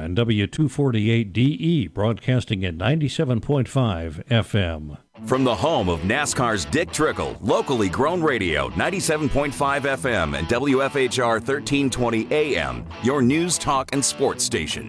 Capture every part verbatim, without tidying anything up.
and W two forty-eight D E, broadcasting at ninety-seven point five F M. From the home of NASCAR's Dick Trickle, locally grown radio, ninety-seven point five F M and W F H R thirteen twenty A M, your news, talk, and sports station.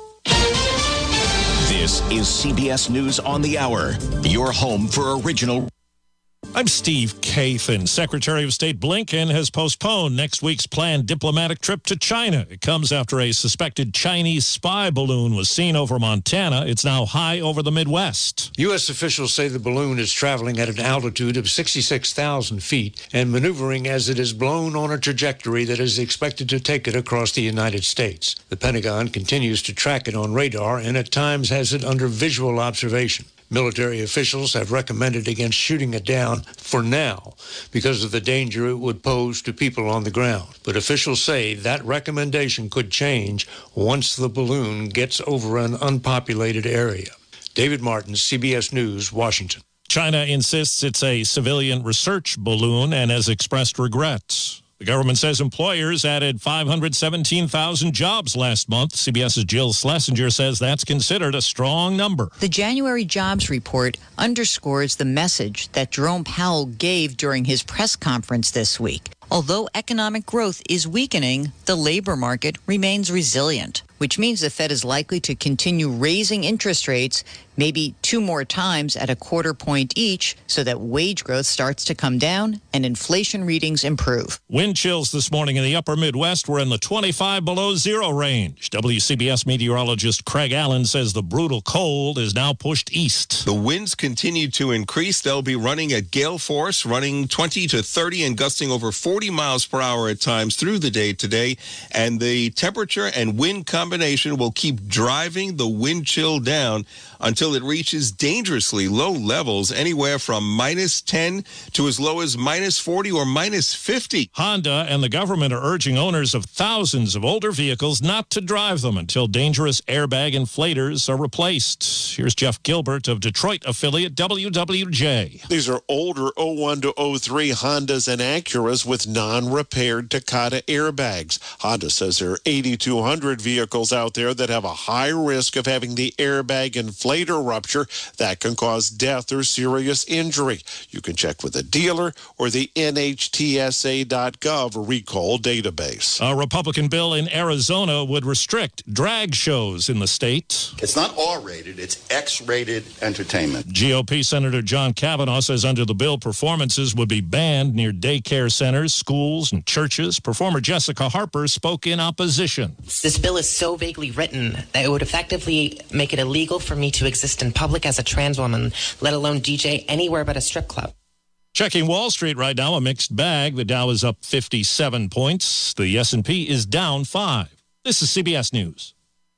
This is C B S News on the Hour, your home for original. I'm Steve Kathan. Secretary of State Blinken has postponed next week's planned diplomatic trip to China. It comes after a suspected Chinese spy balloon was seen over Montana. It's now high over the Midwest. U S officials say the balloon is traveling at an altitude of sixty-six thousand feet and maneuvering as it is blown on a trajectory that is expected to take it across the United States. The Pentagon continues to track it on radar and at times has it under visual observation. Military officials have recommended against shooting it down for now because of the danger it would pose to people on the ground. But officials say that recommendation could change once the balloon gets over an unpopulated area. David Martin, C B S News, Washington. China insists it's a civilian research balloon and has expressed regrets. The government says employers added five hundred seventeen thousand jobs last month. CBS's Jill Schlesinger says that's considered a strong number. The January jobs report underscores the message that Jerome Powell gave during his press conference this week. Although economic growth is weakening, the labor market remains resilient, which means the Fed is likely to continue raising interest rates, maybe two more times at a quarter point each, so that wage growth starts to come down and inflation readings improve. Wind chills this morning in the upper Midwest were in the twenty-five below zero range. W C B S meteorologist Craig Allen says the brutal cold is now pushed east. The winds continue to increase. They'll be running at gale force, running twenty to thirty and gusting over forty miles per hour at times through the day today. And the temperature and wind combination will keep driving the wind chill down until it reaches dangerously low levels, anywhere from minus ten to as low as minus forty or minus fifty. Honda and the government are urging owners of thousands of older vehicles not to drive them until dangerous airbag inflators are replaced. Here's Jeff Gilbert of Detroit affiliate W W J. These are older oh one to oh three Hondas and Acuras with non-repaired Takata airbags. Honda says there are eighty-two hundred vehicles out there that have a high risk of having the airbag inflator rupture that can cause death or serious injury. You can check with a dealer or the N H T S A dot gov recall database. A Republican bill in Arizona would restrict drag shows in the state. It's not R-rated, it's X-rated entertainment. G O P Senator John Kavanaugh says under the bill, performances would be banned near daycare centers, schools, and churches. Performer Jessica Harper spoke in opposition. This bill is so vaguely written that it would effectively make it illegal for me to exist in public as a trans woman, let alone D J anywhere but a strip club. Checking Wall Street right now, a mixed bag. The Dow is up fifty-seven points. The S and P is down five. This is C B S News.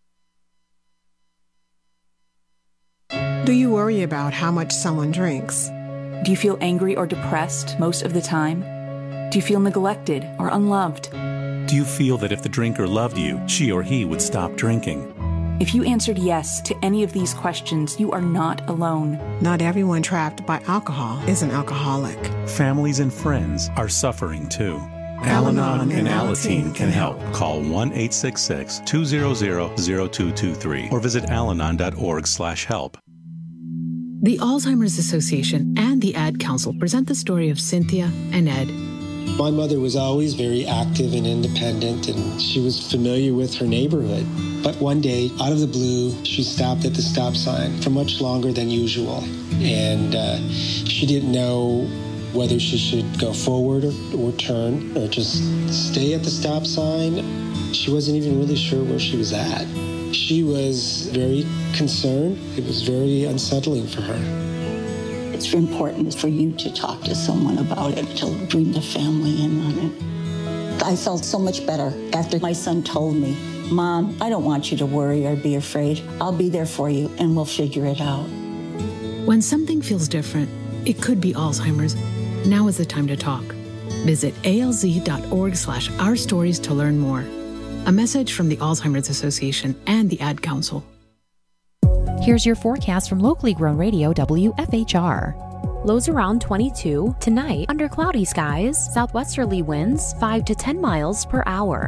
Do you worry about how much someone drinks? Do you feel angry or depressed most of the time? Do you feel neglected or unloved? Do you feel that if the drinker loved you, she or he would stop drinking? If you answered yes to any of these questions, you are not alone. Not everyone trapped by alcohol is an alcoholic. Families and friends are suffering too. Al-Anon and Alateen can help. Call one eight six six, two hundred, zero two two three or visit alanon dot org slash help. The Alzheimer's Association and the Ad Council present the story of Cynthia and Ed. My mother was always very active and independent, and she was familiar with her neighborhood. But one day, out of the blue, she stopped at the stop sign for much longer than usual. And uh, she didn't know whether she should go forward or, or turn or just stay at the stop sign. She wasn't even really sure where she was at. She was very concerned. It was very unsettling for her. It's important for you to talk to someone about it, to bring the family in on it. I felt so much better after my son told me, Mom, I don't want you to worry or be afraid. I'll be there for you and we'll figure it out. When something feels different, it could be Alzheimer's. Now is the time to talk. Visit alz dot org slash our stories to learn more. A message from the Alzheimer's Association and the Ad Council. Here's your forecast from locally grown radio W F H R. Lows around twenty-two. Tonight, under cloudy skies, southwesterly winds five to ten miles per hour.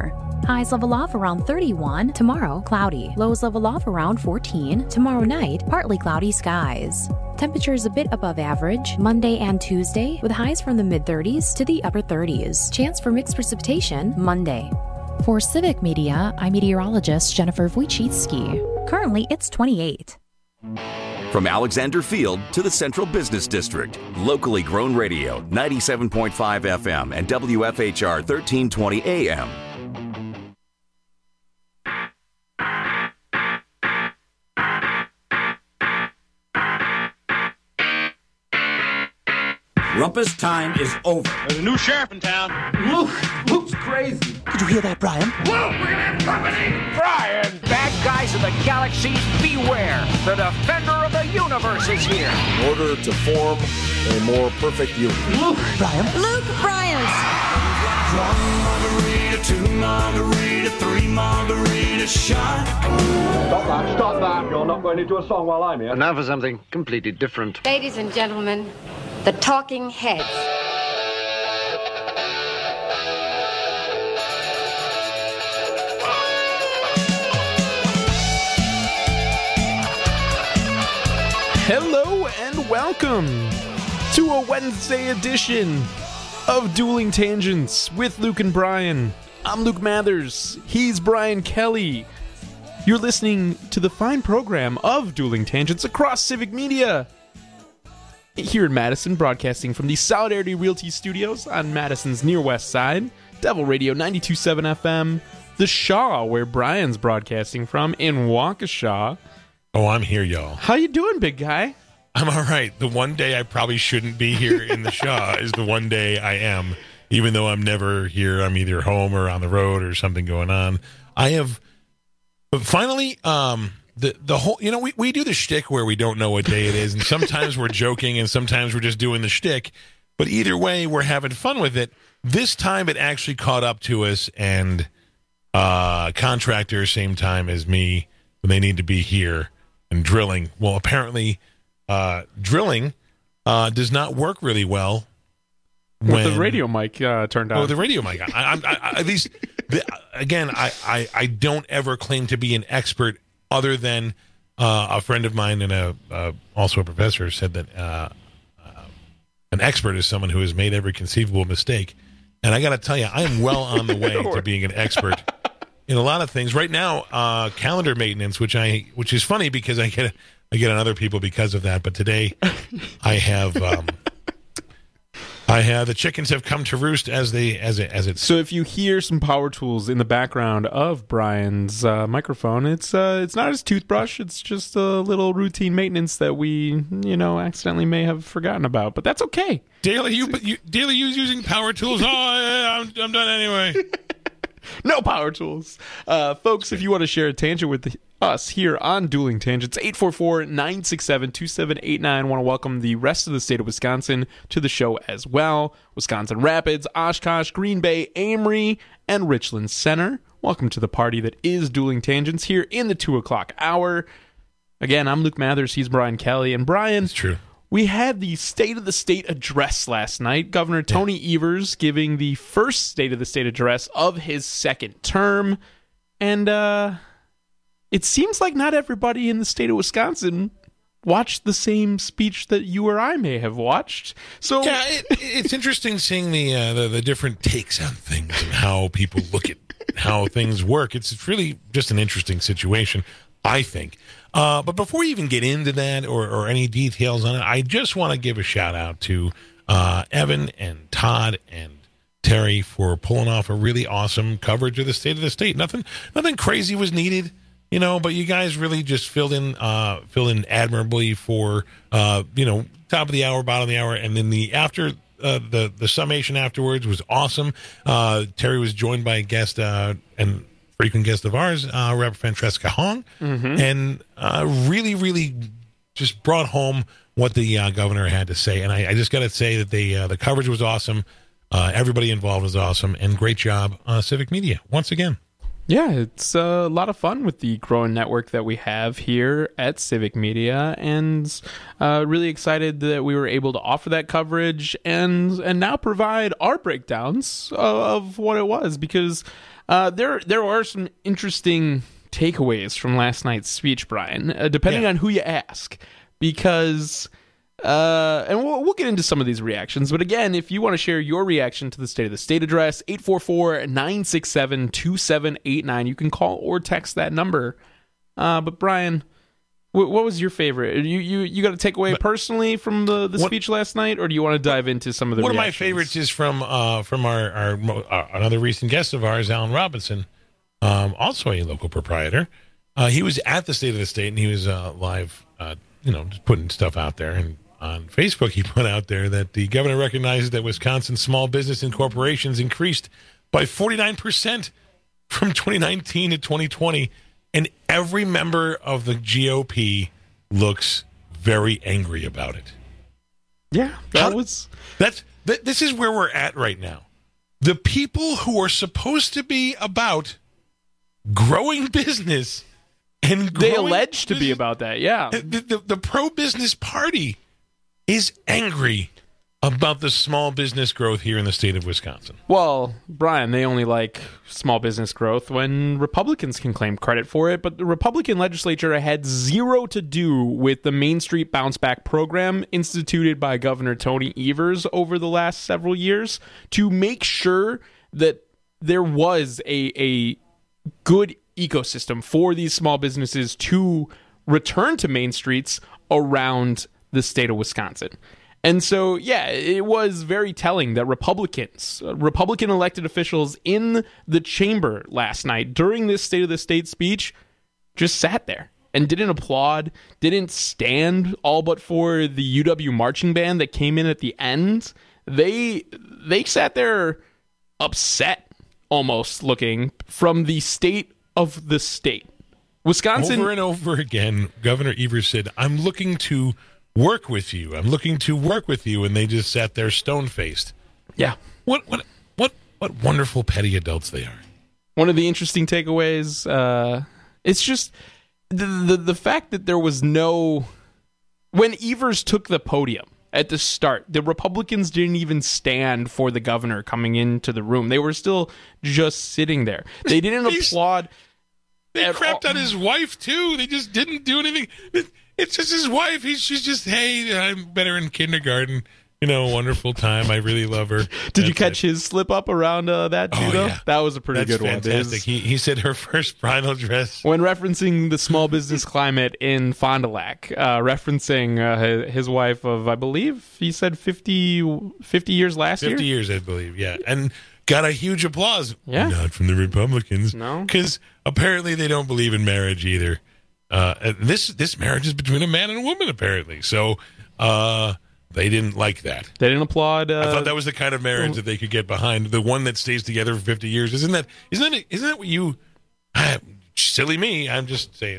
Highs level off around thirty-one. Tomorrow, cloudy. Lows level off around fourteen. Tomorrow night, partly cloudy skies. Temperatures a bit above average Monday and Tuesday, with highs from the mid-thirties to the upper thirties. Chance for mixed precipitation Monday. For Civic Media, I'm meteorologist Jennifer Wojcicki. Currently, it's twenty-eight. From Alexander Field to the Central Business District, locally grown radio, ninety-seven point five F M and W F H R thirteen twenty A M. Rumpus time is over. There's a new sheriff in town. Luke, Luke's crazy. Did you hear that, Brian? Luke, we're gonna have company. Brian, bad guys of the galaxies, beware. The defender of the universe is here. In order to form a more perfect union. Luke, Brian. Luke Bryant. One margarita, two margarita, three margarita shot. Stop that, stop that. You're not going into a song while I'm here. And now for something completely different. Ladies and gentlemen, the Talking Heads. Hello and welcome to a Wednesday edition of Dueling Tangents with Luke and Brian. I'm Luke Mathers. He's Brian Kelly. You're listening to the fine program of Dueling Tangents across Civic Media. Here in Madison, broadcasting from the Solidarity Realty Studios on Madison's near west side, Devil Radio ninety-two point seven F M, The Shaw, where Brian's broadcasting from, in Waukesha. Oh, I'm here, y'all. How you doing, big guy? I'm all right. The one day I probably shouldn't be here in the Shaw is the one day I am, even though I'm never here. I'm either home or on the road or something going on. I have, but finally, um... The the whole, you know, we, we do the shtick where we don't know what day it is, and sometimes we're joking, and sometimes we're just doing the shtick, but either way, we're having fun with it. This time, it actually caught up to us, and uh, contractor, same time as me, when they need to be here and drilling. Well, apparently, uh, drilling uh, does not work really well. When, with the radio mic uh, turned on. Oh, the radio mic. I, I, I, at least, the, again, I, I, I don't ever claim to be an expert. Other than uh, a friend of mine and a uh, also a professor said that uh, uh, an expert is someone who has made every conceivable mistake. And I got to tell you, I am well on the way to being an expert in a lot of things. Right now, uh, calendar maintenance, which I which is funny because I get I get on other people because of that. But today, I have. Um, I have the chickens have come to roost as they as it as it's. So if you hear some power tools in the background of Brian's uh, microphone, it's uh, it's not his toothbrush. It's just a little routine maintenance that we you know accidentally may have forgotten about. But that's okay. Daily, you, you daily use using power tools. Oh, yeah, I'm I'm done anyway. No power tools. Uh, folks, if you want to share a tangent with the, us here on Dueling Tangents, eight four four, nine six seven, two seven eight nine. Want to welcome the rest of the state of Wisconsin to the show as well. Wisconsin Rapids, Oshkosh, Green Bay, Amory, and Richland Center. Welcome to the party that is Dueling Tangents here in the two o'clock hour. Again, I'm Luke Mathers. He's Brian Kelly. And Brian, it's true. We had the State of the State address last night. Governor Tony yeah. Evers giving the first State of the State address of his second term. And uh, it seems like not everybody in the state of Wisconsin watched the same speech that you or I may have watched. So yeah, it, it's interesting seeing the, uh, the the different takes on things and how people look at how things work. It's really just an interesting situation, I think. Uh, but before we even get into that or, or any details on it, I just want to give a shout out to uh, Evan and Todd and Terry for pulling off a really awesome coverage of the State of the State. Nothing, nothing crazy was needed, you know, but you guys really just filled in, uh, filled in admirably for, uh, you know, top of the hour, bottom of the hour, and then the after. Uh, the the summation afterwards was awesome. Uh, Terry was joined by a guest uh, and frequent guest of ours, uh, Reverend Francesca Hong, mm-hmm. and uh, really, really just brought home what the uh, governor had to say. And I, I just got to say that the uh, the coverage was awesome. Uh, everybody involved was awesome, and great job, uh, Civic Media, once again. Yeah, it's a lot of fun with the growing network that we have here at Civic Media, and uh, really excited that we were able to offer that coverage and and now provide our breakdowns of, of what it was, because Uh, there, there are some interesting takeaways from last night's speech, Brian, uh, depending yeah. on who you ask, because, uh, and we'll, we'll get into some of these reactions, but again, if you want to share your reaction to the State of the State address, eight four four, nine six seven, two seven eight nine, you can call or text that number. Uh, but Brian, w- what was your favorite? You you, you got a takeaway but, personally from the, the what, speech last night, or do you want to dive into some of the One reactions? of my favorites is from uh, from our, our, our another recent guest of ours, Alan Robinson, um, also a local proprietor. Uh, he was at the State of the State, and he was uh, live, uh, you know, just putting stuff out there. And on Facebook, he put out there that the governor recognizes that Wisconsin's small business and corporations increased by forty-nine percent from twenty nineteen to twenty twenty. And every member of the G O P looks very angry about it. Yeah, that How, was... That's, that, this is where we're at right now. The people who are supposed to be about growing business and growing They allege business, to be about that, yeah. The, the, the pro-business party is angry about the small business growth here in the state of Wisconsin. Well, Brian, they only like small business growth when Republicans can claim credit for it, but the Republican legislature had zero to do with the Main Street Bounce Back program instituted by Governor Tony Evers over the last several years to make sure that there was a, a good ecosystem for these small businesses to return to main streets around the state of Wisconsin. And so, yeah, it was very telling that Republicans, uh, Republican elected officials in the chamber last night during this State of the State speech just sat there and didn't applaud, didn't stand all but for the U W marching band that came in at the end. They they sat there upset, almost looking, from the state of the state. Wisconsin... Over and over again, Governor Evers said, I'm looking to... work with you. I'm looking to work with you, and they just sat there stone-faced. Yeah. What what what what wonderful petty adults they are. One of the interesting takeaways, uh, it's just the, the the fact that there was no... When Evers took the podium at the start, the Republicans didn't even stand for the governor coming into the room. They were still just sitting there. They didn't applaud... They crapped all. on his wife, too. They just didn't do anything... It's just his wife. He's, she's just, hey, I'm better in kindergarten. You know, wonderful time. I really love her. Did That's you catch it. his slip up around uh, that, too, oh, though? Yeah. That was a pretty That's good fantastic. one. Fantastic. He, he said her first bridal dress. When referencing the small business climate in Fond du Lac, uh, referencing uh, his wife of, I believe, he said fifty, fifty years last fifty year? fifty years, I believe, yeah. And got a huge applause. Yeah. Not from the Republicans. No. Because apparently they don't believe in marriage either. Uh, this this marriage is between a man and a woman, apparently. So uh, they didn't like that. They didn't applaud. Uh, I thought that was the kind of marriage that they could get behind. The one that stays together for fifty years. Isn't that isn't that isn't that what you? Uh, silly me. I'm just saying.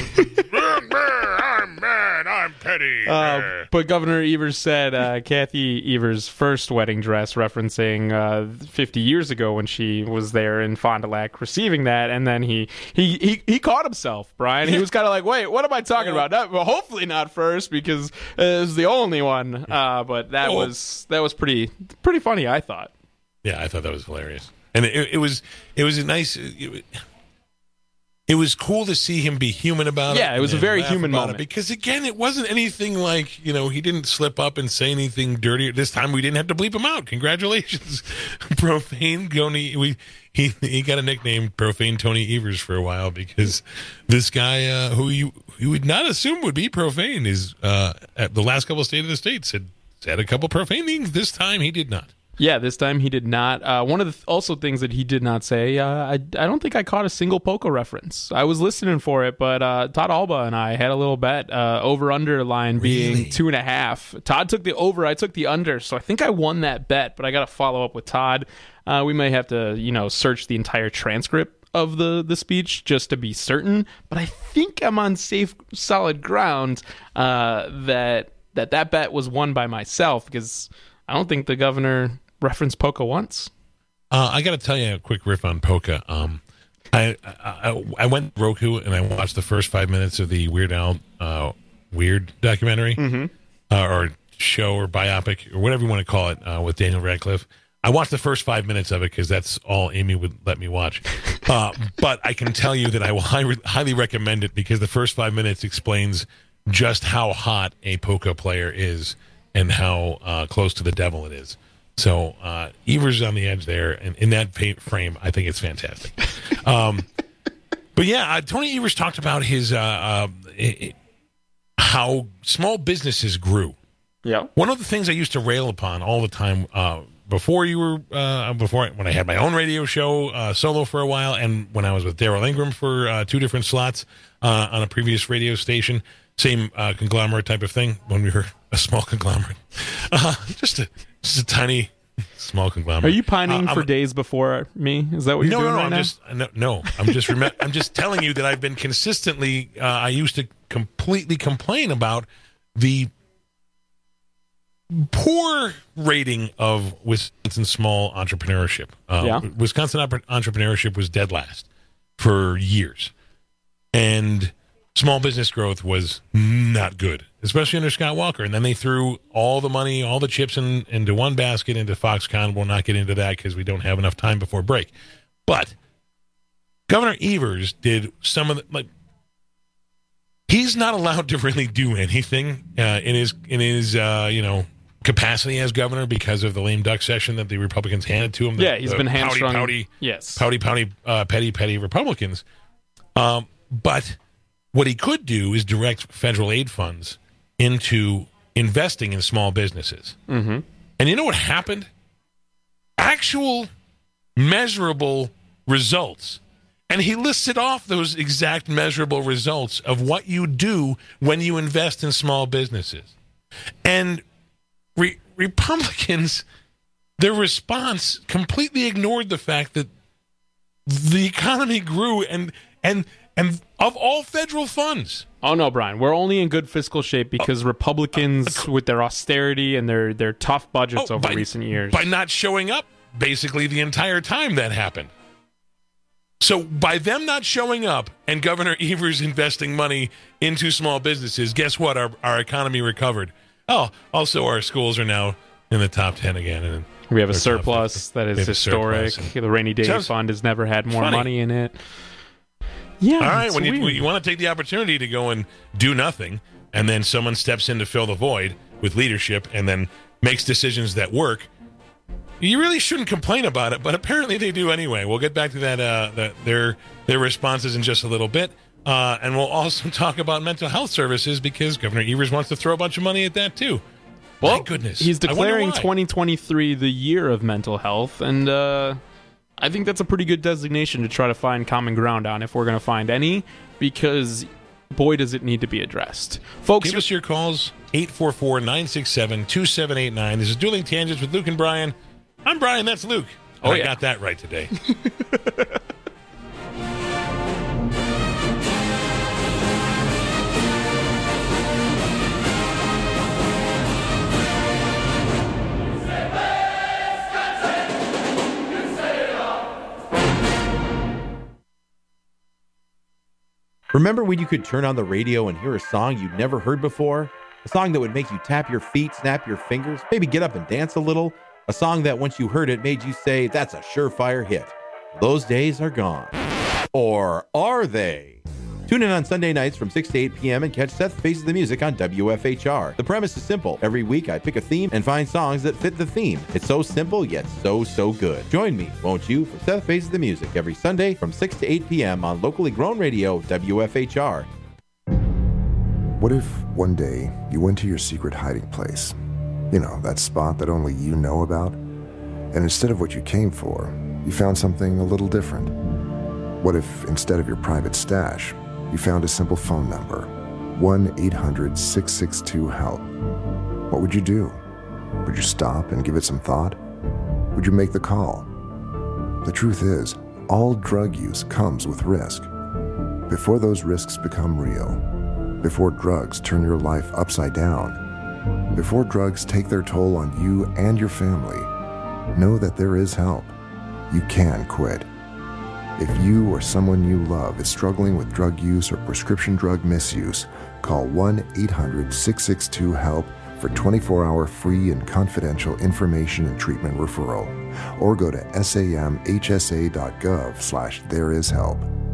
I'm mad. I'm petty. Uh, but Governor Evers said uh, Kathy Evers' first wedding dress, referencing uh, fifty years ago when she was there in Fond du Lac receiving that, and then he he he, he caught himself, Brian. He was kind of like, wait, what am I talking about? Not, well, hopefully not first, because it was the only one. Uh, but that oh. was that was pretty pretty funny, I thought. Yeah, I thought that was hilarious, and it, it was it was a nice. It, It was cool to see him be human about it. Yeah, it was a very human moment. Because, again, it wasn't anything like, you know, he didn't slip up and say anything dirty. This time we didn't have to bleep him out. Congratulations, Profane Tony. We, he he got a nickname, Profane Tony Evers, for a while because this guy, uh, who you, you would not assume would be profane, is uh, at the last couple of State of the States had said a couple profane things. This time he did not. Yeah, this time he did not. Uh, one of the th- also things that he did not say, uh, I, I don't think I caught a single Poca reference. I was listening for it, but uh, Todd Alba and I had a little bet, uh, over-under line being really? two and a half. Todd took the over, I took the under, so I think I won that bet, but I got to follow up with Todd. Uh, we may have to, you know, search the entire transcript of the, the speech just to be certain, but I think I'm on safe, solid ground uh, that, that that bet was won by myself because I don't think the governor reference Poca once. Uh, I got to tell you a quick riff on Poca. Um, I, I I went to Roku and I watched the first five minutes of the Weird Al uh, Weird documentary mm-hmm. uh, or show or biopic or whatever you want to call it uh, with Daniel Radcliffe. I watched the first five minutes of it because that's all Amy would let me watch. Uh, but I can tell you that I will high, highly recommend it because the first five minutes explains just how hot a poker player is and how uh, close to the devil it is. So uh, Evers on the edge there, and in that frame, I think it's fantastic. Um, but yeah, uh, Tony Evers talked about his uh, uh, it, how small businesses grew. Yeah, one of the things I used to rail upon all the time uh, before you were uh, before when I had my own radio show uh, solo for a while, and when I was with Daryl Ingram for uh, two different slots uh, on a previous radio station, same uh, conglomerate type of thing. When we were a small conglomerate, uh, just a just a tiny small conglomerate. Are you pining uh, for days before me? Is that what you're no, doing no, no, right I'm now? just no, no. I'm just rem- I'm just telling you that I've been consistently. Uh, I used to completely complain about the poor rating of Wisconsin small entrepreneurship. Uh, yeah. Wisconsin op- entrepreneurship was dead last for years, and small business growth was not good, especially under Scott Walker. And then they threw all the money, all the chips in, into one basket into Foxconn. We'll not get into that because we don't have enough time before break. But Governor Evers did some of the like. He's not allowed to really do anything uh, in his in his uh, you know capacity as governor because of the lame duck session that the Republicans handed to him. The, yeah, he's the been pouty, hamstrung. pouty, yes, pouty, pouty, uh, petty, petty Republicans. Um, but what he could do is direct federal aid funds into investing in small businesses. Mm-hmm. And you know what happened? Actual measurable results. And he listed off those exact measurable results of what you do when you invest in small businesses. And re- Republicans, their response completely ignored the fact that the economy grew and and and of all federal funds. Oh no, Brian, we're only in good fiscal shape because Republicans, with their austerity and their, their tough budgets oh, over by, recent years, by not showing up basically the entire time that happened. So by them not showing up and Governor Evers investing money into small businesses, guess what? Our our economy recovered. Oh, also our schools are now in the top ten again. And we have a surplus that is historic. The rainy day Sounds fund has never had more funny. money in it. Yeah. All right. When you, when you want to take the opportunity to go and do nothing, and then someone steps in to fill the void with leadership and then makes decisions that work, you really shouldn't complain about it, but apparently they do anyway. We'll get back to that, uh, that their their responses in just a little bit. Uh, and we'll also talk about mental health services because Governor Evers wants to throw a bunch of money at that too. Well, my goodness. He's declaring I twenty twenty-three the year of mental health, and uh, I think that's a pretty good designation to try to find common ground on if we're going to find any, because boy, does it need to be addressed. Folks, give us your calls, eight four four, nine six seven, two seven eight nine. This is Dueling Tangents with Luke and Brian. I'm Brian, that's Luke. Oh, I yeah. got that right today. Remember when you could turn on the radio and hear a song you'd never heard before? A song that would make you tap your feet, snap your fingers, maybe get up and dance a little? A song that once you heard it made you say, that's a surefire hit. Those days are gone. Or are they? Tune in on Sunday nights from six to eight p.m. and catch Seth Faces the Music on W F H R. The premise is simple. Every week I pick a theme and find songs that fit the theme. It's so simple, yet so, so good. Join me, won't you, for Seth Faces the Music every Sunday from six to eight p.m. on locally grown radio W F H R. What if one day you went to your secret hiding place? You know, that spot that only you know about? And instead of what you came for, you found something a little different. What if instead of your private stash, you found a simple phone number, one eight hundred, six six two, HELP? What would you do? Would you stop and give it some thought? Would you make the call? The truth is, all drug use comes with risk. Before those risks become real, before drugs turn your life upside down, before drugs take their toll on you and your family, know that there is help. You can quit. If you or someone you love is struggling with drug use or prescription drug misuse, call one eight hundred, six six two, HELP for twenty-four hour free and confidential information and treatment referral, or go to samhsa.gov slash there is help.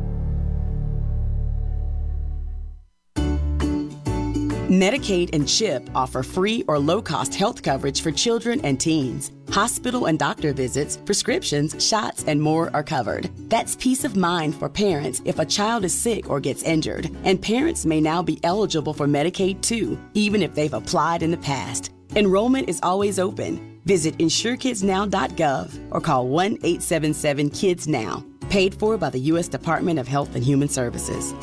Medicaid and CHIP offer free or low-cost health coverage for children and teens. Hospital and doctor visits, prescriptions, shots, and more are covered. That's peace of mind for parents if a child is sick or gets injured. And parents may now be eligible for Medicaid too, even if they've applied in the past. Enrollment is always open. Visit insure kids now dot gov or call one eight seven seven kids now. Paid for by the U S Department of Health and Human Services.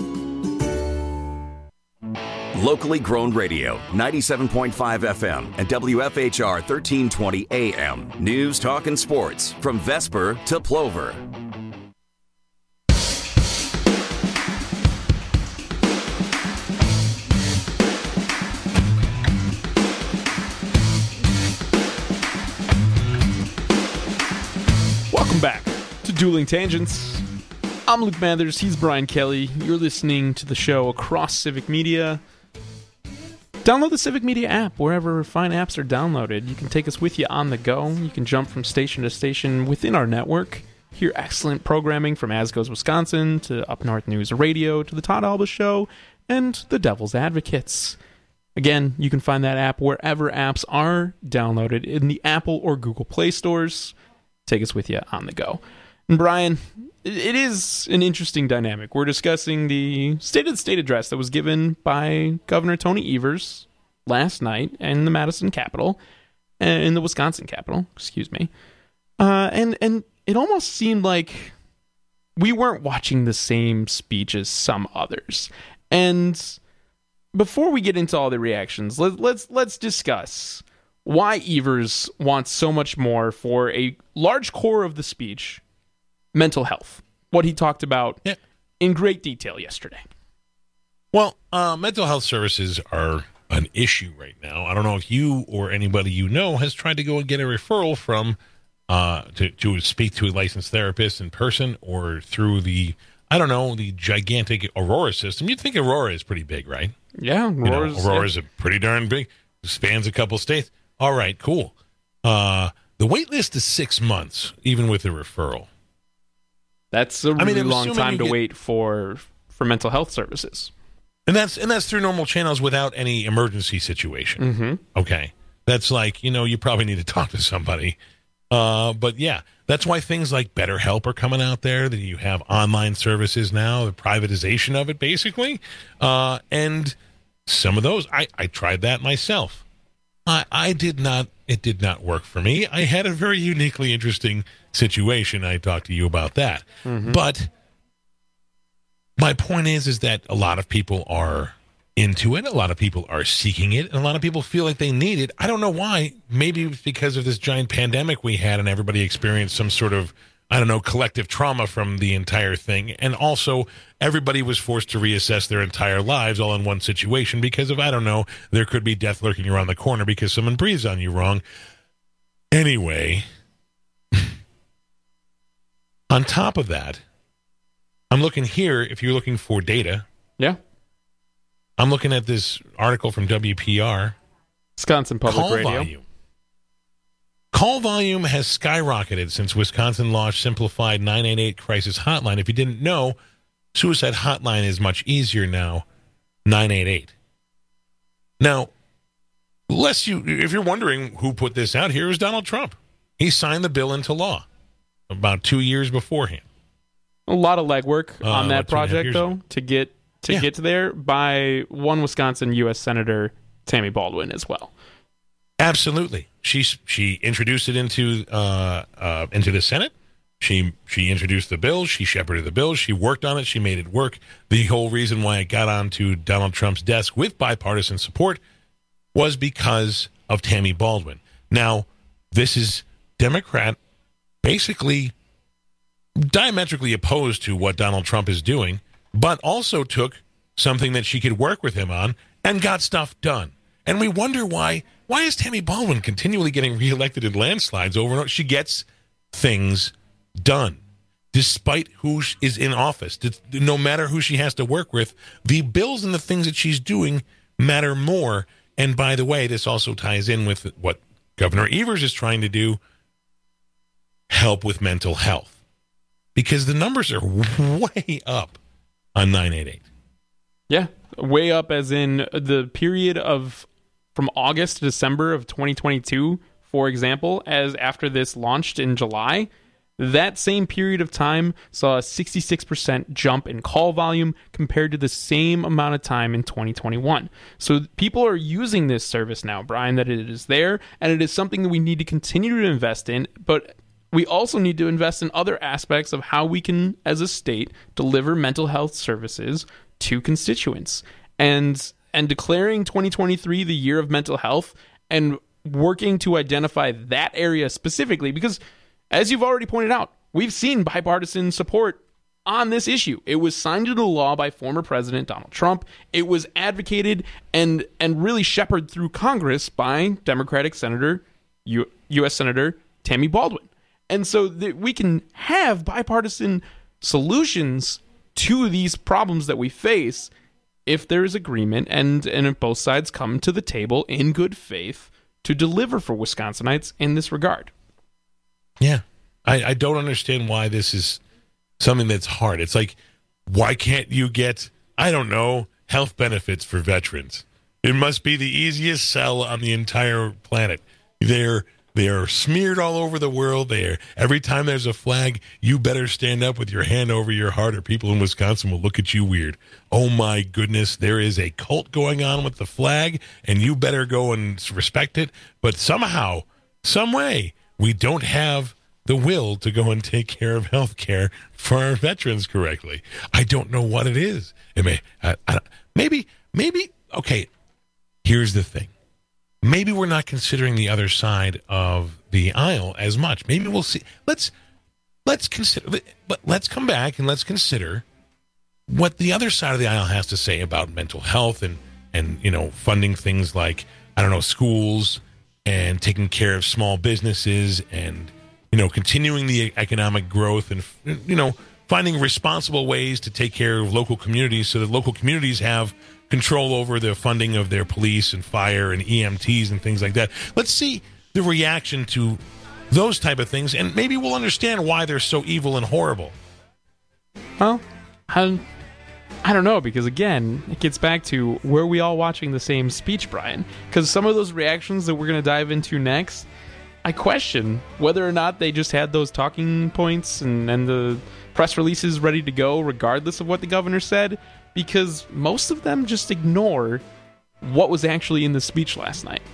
Locally grown radio, ninety-seven point five F M and W F H R thirteen twenty A M. News, talk, and sports from Vesper to Plover. Welcome back to Dueling Tangents. I'm Luke Mathers. He's Brian Kelly. You're listening to the show across Civic Media. Download the Civic Media app wherever fine apps are downloaded. You can take us with you on the go. You can jump from station to station within our network. Hear excellent programming from As Goes Wisconsin to Up North News Radio to the Todd Alba Show and the Devil's Advocates. Again, you can find that app wherever apps are downloaded in the Apple or Google Play stores. Take us with you on the go. And Brian, it is an interesting dynamic. We're discussing the State of the State address that was given by Governor Tony Evers last night in the Madison Capitol, in the Wisconsin Capitol, excuse me. Uh, and, and it almost seemed like we weren't watching the same speech as some others. And before we get into all the reactions, let, let's let's discuss why Evers wants so much more for a large core of the speech. Mental health, what he talked about yeah. in great detail yesterday. Well, uh, mental health services are an issue right now. I don't know if you or anybody you know has tried to go and get a referral from uh, to, to speak to a licensed therapist in person or through the, I don't know, the gigantic Aurora system. You'd think Aurora is pretty big, right? Yeah, Aurora's, you know, Aurora's yeah. a pretty darn big, spans a couple states. All right, cool. Uh, the wait list is six months, even with a referral. That's a really I mean, long time to get, wait for for mental health services. And that's and that's through normal channels without any emergency situation. Mm-hmm. Okay. That's like, you know, you probably need to talk to somebody. Uh, but yeah, that's why things like BetterHelp are coming out there, that you have online services now, the privatization of it, basically. Uh, and some of those, I, I tried that myself. I, I did not, it did not work for me. I had a very uniquely interesting situation. I talked to you about that. Mm-hmm. But my point is, is that a lot of people are into it. A lot of people are seeking it. And a lot of people feel like they need it. I don't know why. Maybe it's because of this giant pandemic we had and everybody experienced some sort of, I don't know, collective trauma from the entire thing. And also everybody was forced to reassess their entire lives all in one situation because of, I don't know, there could be death lurking around the corner because someone breathes on you wrong. Anyway, on top of that, I'm looking here, if you're looking for data. Yeah. I'm looking at this article from W P R. Wisconsin Public Call Radio. Volume. Call volume has skyrocketed since Wisconsin launched simplified nine eight eight crisis hotline. If you didn't know, suicide hotline is much easier now, nine eight eight. Now, lest you, if you're wondering who put this out here, is Donald Trump. He signed the bill into law about two years beforehand. A lot of legwork Uh, on that about two and a half project, years though, ago. to get to Yeah. get to there by one Wisconsin U S Senator Tammy Baldwin as well. Absolutely, she she introduced it into uh, uh, into the Senate. She she introduced the bill. She shepherded the bill. She worked on it. She made it work. The whole reason why it got onto Donald Trump's desk with bipartisan support was because of Tammy Baldwin. Now, this is Democrat, basically diametrically opposed to what Donald Trump is doing, but also took something that she could work with him on and got stuff done. And we wonder why. Why is Tammy Baldwin continually getting reelected in landslides over and over? She gets things done, despite who is in office. No matter who she has to work with, the bills and the things that she's doing matter more. And by the way, this also ties in with what Governor Evers is trying to do, help with mental health. Because the numbers are way up on nine eight eight. Yeah, way up as in the period of from August to December of twenty twenty-two, for example, as after this launched in July. That same period of time saw a sixty-six percent jump in call volume compared to the same amount of time in twenty twenty-one. So people are using this service now, Brian, that it is there, and it is something that we need to continue to invest in, but we also need to invest in other aspects of how we can, as a state, deliver mental health services to constituents. And, and declaring twenty twenty-three the year of mental health and working to identify that area specifically, because as you've already pointed out, we've seen bipartisan support on this issue. It was signed into law by former President Donald Trump. It was advocated and and really shepherded through Congress by Democratic Senator, U- U S Senator Tammy Baldwin. And so that we can have bipartisan solutions to these problems that we face if there is agreement and, and if both sides come to the table in good faith to deliver for Wisconsinites in this regard. Yeah. I, I don't understand why this is something that's hard. It's like, why can't you get, I don't know, health benefits for veterans? It must be the easiest sell on the entire planet. They're they're smeared all over the world. They're, every time there's a flag, you better stand up with your hand over your heart or people in Wisconsin will look at you weird. Oh my goodness, there is a cult going on with the flag, and you better go and respect it. But somehow, some way, we don't have the will to go and take care of health care for our veterans correctly. I don't know what it is. It may, I, I, maybe, maybe, okay, here's the thing. Maybe we're not considering the other side of the aisle as much. Maybe we'll see. Let's, let's consider, but let's come back and let's consider what the other side of the aisle has to say about mental health and, and, you know, funding things like, I don't know, schools and taking care of small businesses and, you know, continuing the economic growth and, you know, finding responsible ways to take care of local communities so that local communities have control over the funding of their police and fire and E M Ts and things like that. Let's see the reaction to those type of things, and maybe we'll understand why they're so evil and horrible. Well, I, I don't know, because again, it gets back to, were we all watching the same speech, Brian? Because some of those reactions that we're going to dive into next, I question whether or not they just had those talking points and, and the press releases ready to go regardless of what the governor said, because most of them just ignore what was actually in the speech last night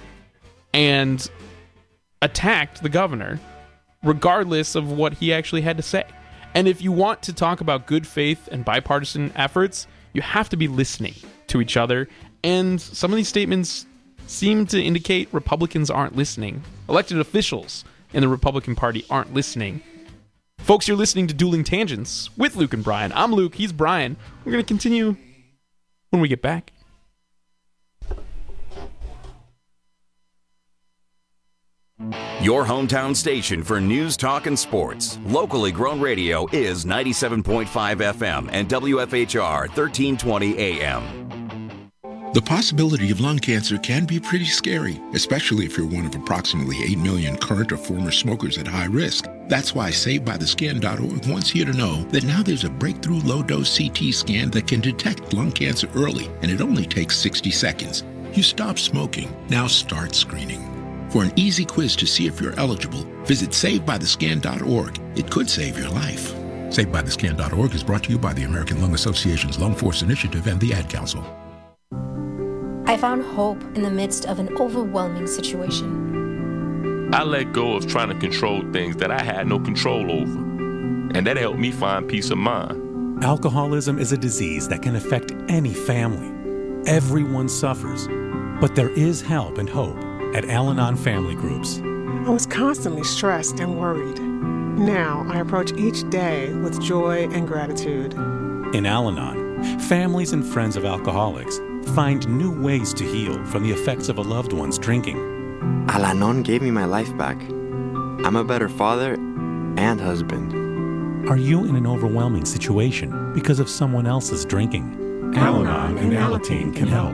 and attacked the governor regardless of what he actually had to say. And if you want to talk about good faith and bipartisan efforts, you have to be listening to each other. And some of these statements seem to indicate Republicans aren't listening. Elected officials in the Republican Party aren't listening. Folks, you're listening to Dueling Tangents with Luke and Brian. I'm Luke, he's Brian. We're going to continue when we get back. Your hometown station for news, talk, and sports. Locally grown radio is ninety-seven point five F M and W F H R thirteen twenty A M. The possibility of lung cancer can be pretty scary, especially if you're one of approximately eight million current or former smokers at high risk. That's why Saved By The Scan dot org wants you to know that now there's a breakthrough low-dose C T scan that can detect lung cancer early, and it only takes sixty seconds. You stop smoking, now start screening. For an easy quiz to see if you're eligible, visit Saved By The Scan dot org. It could save your life. Saved By The Scan dot org is brought to you by the American Lung Association's Lung Force Initiative and the Ad Council. I found hope in the midst of an overwhelming situation. I let go of trying to control things that I had no control over, and that helped me find peace of mind. Alcoholism is a disease that can affect any family. Everyone suffers, but there is help and hope at Al-Anon Family Groups. I was constantly stressed and worried. Now I approach each day with joy and gratitude. In Al-Anon, families and friends of alcoholics find new ways to heal from the effects of a loved one's drinking. Al-Anon gave me my life back. I'm a better father and husband. Are you in an overwhelming situation because of someone else's drinking? Al-Anon and Alateen can help.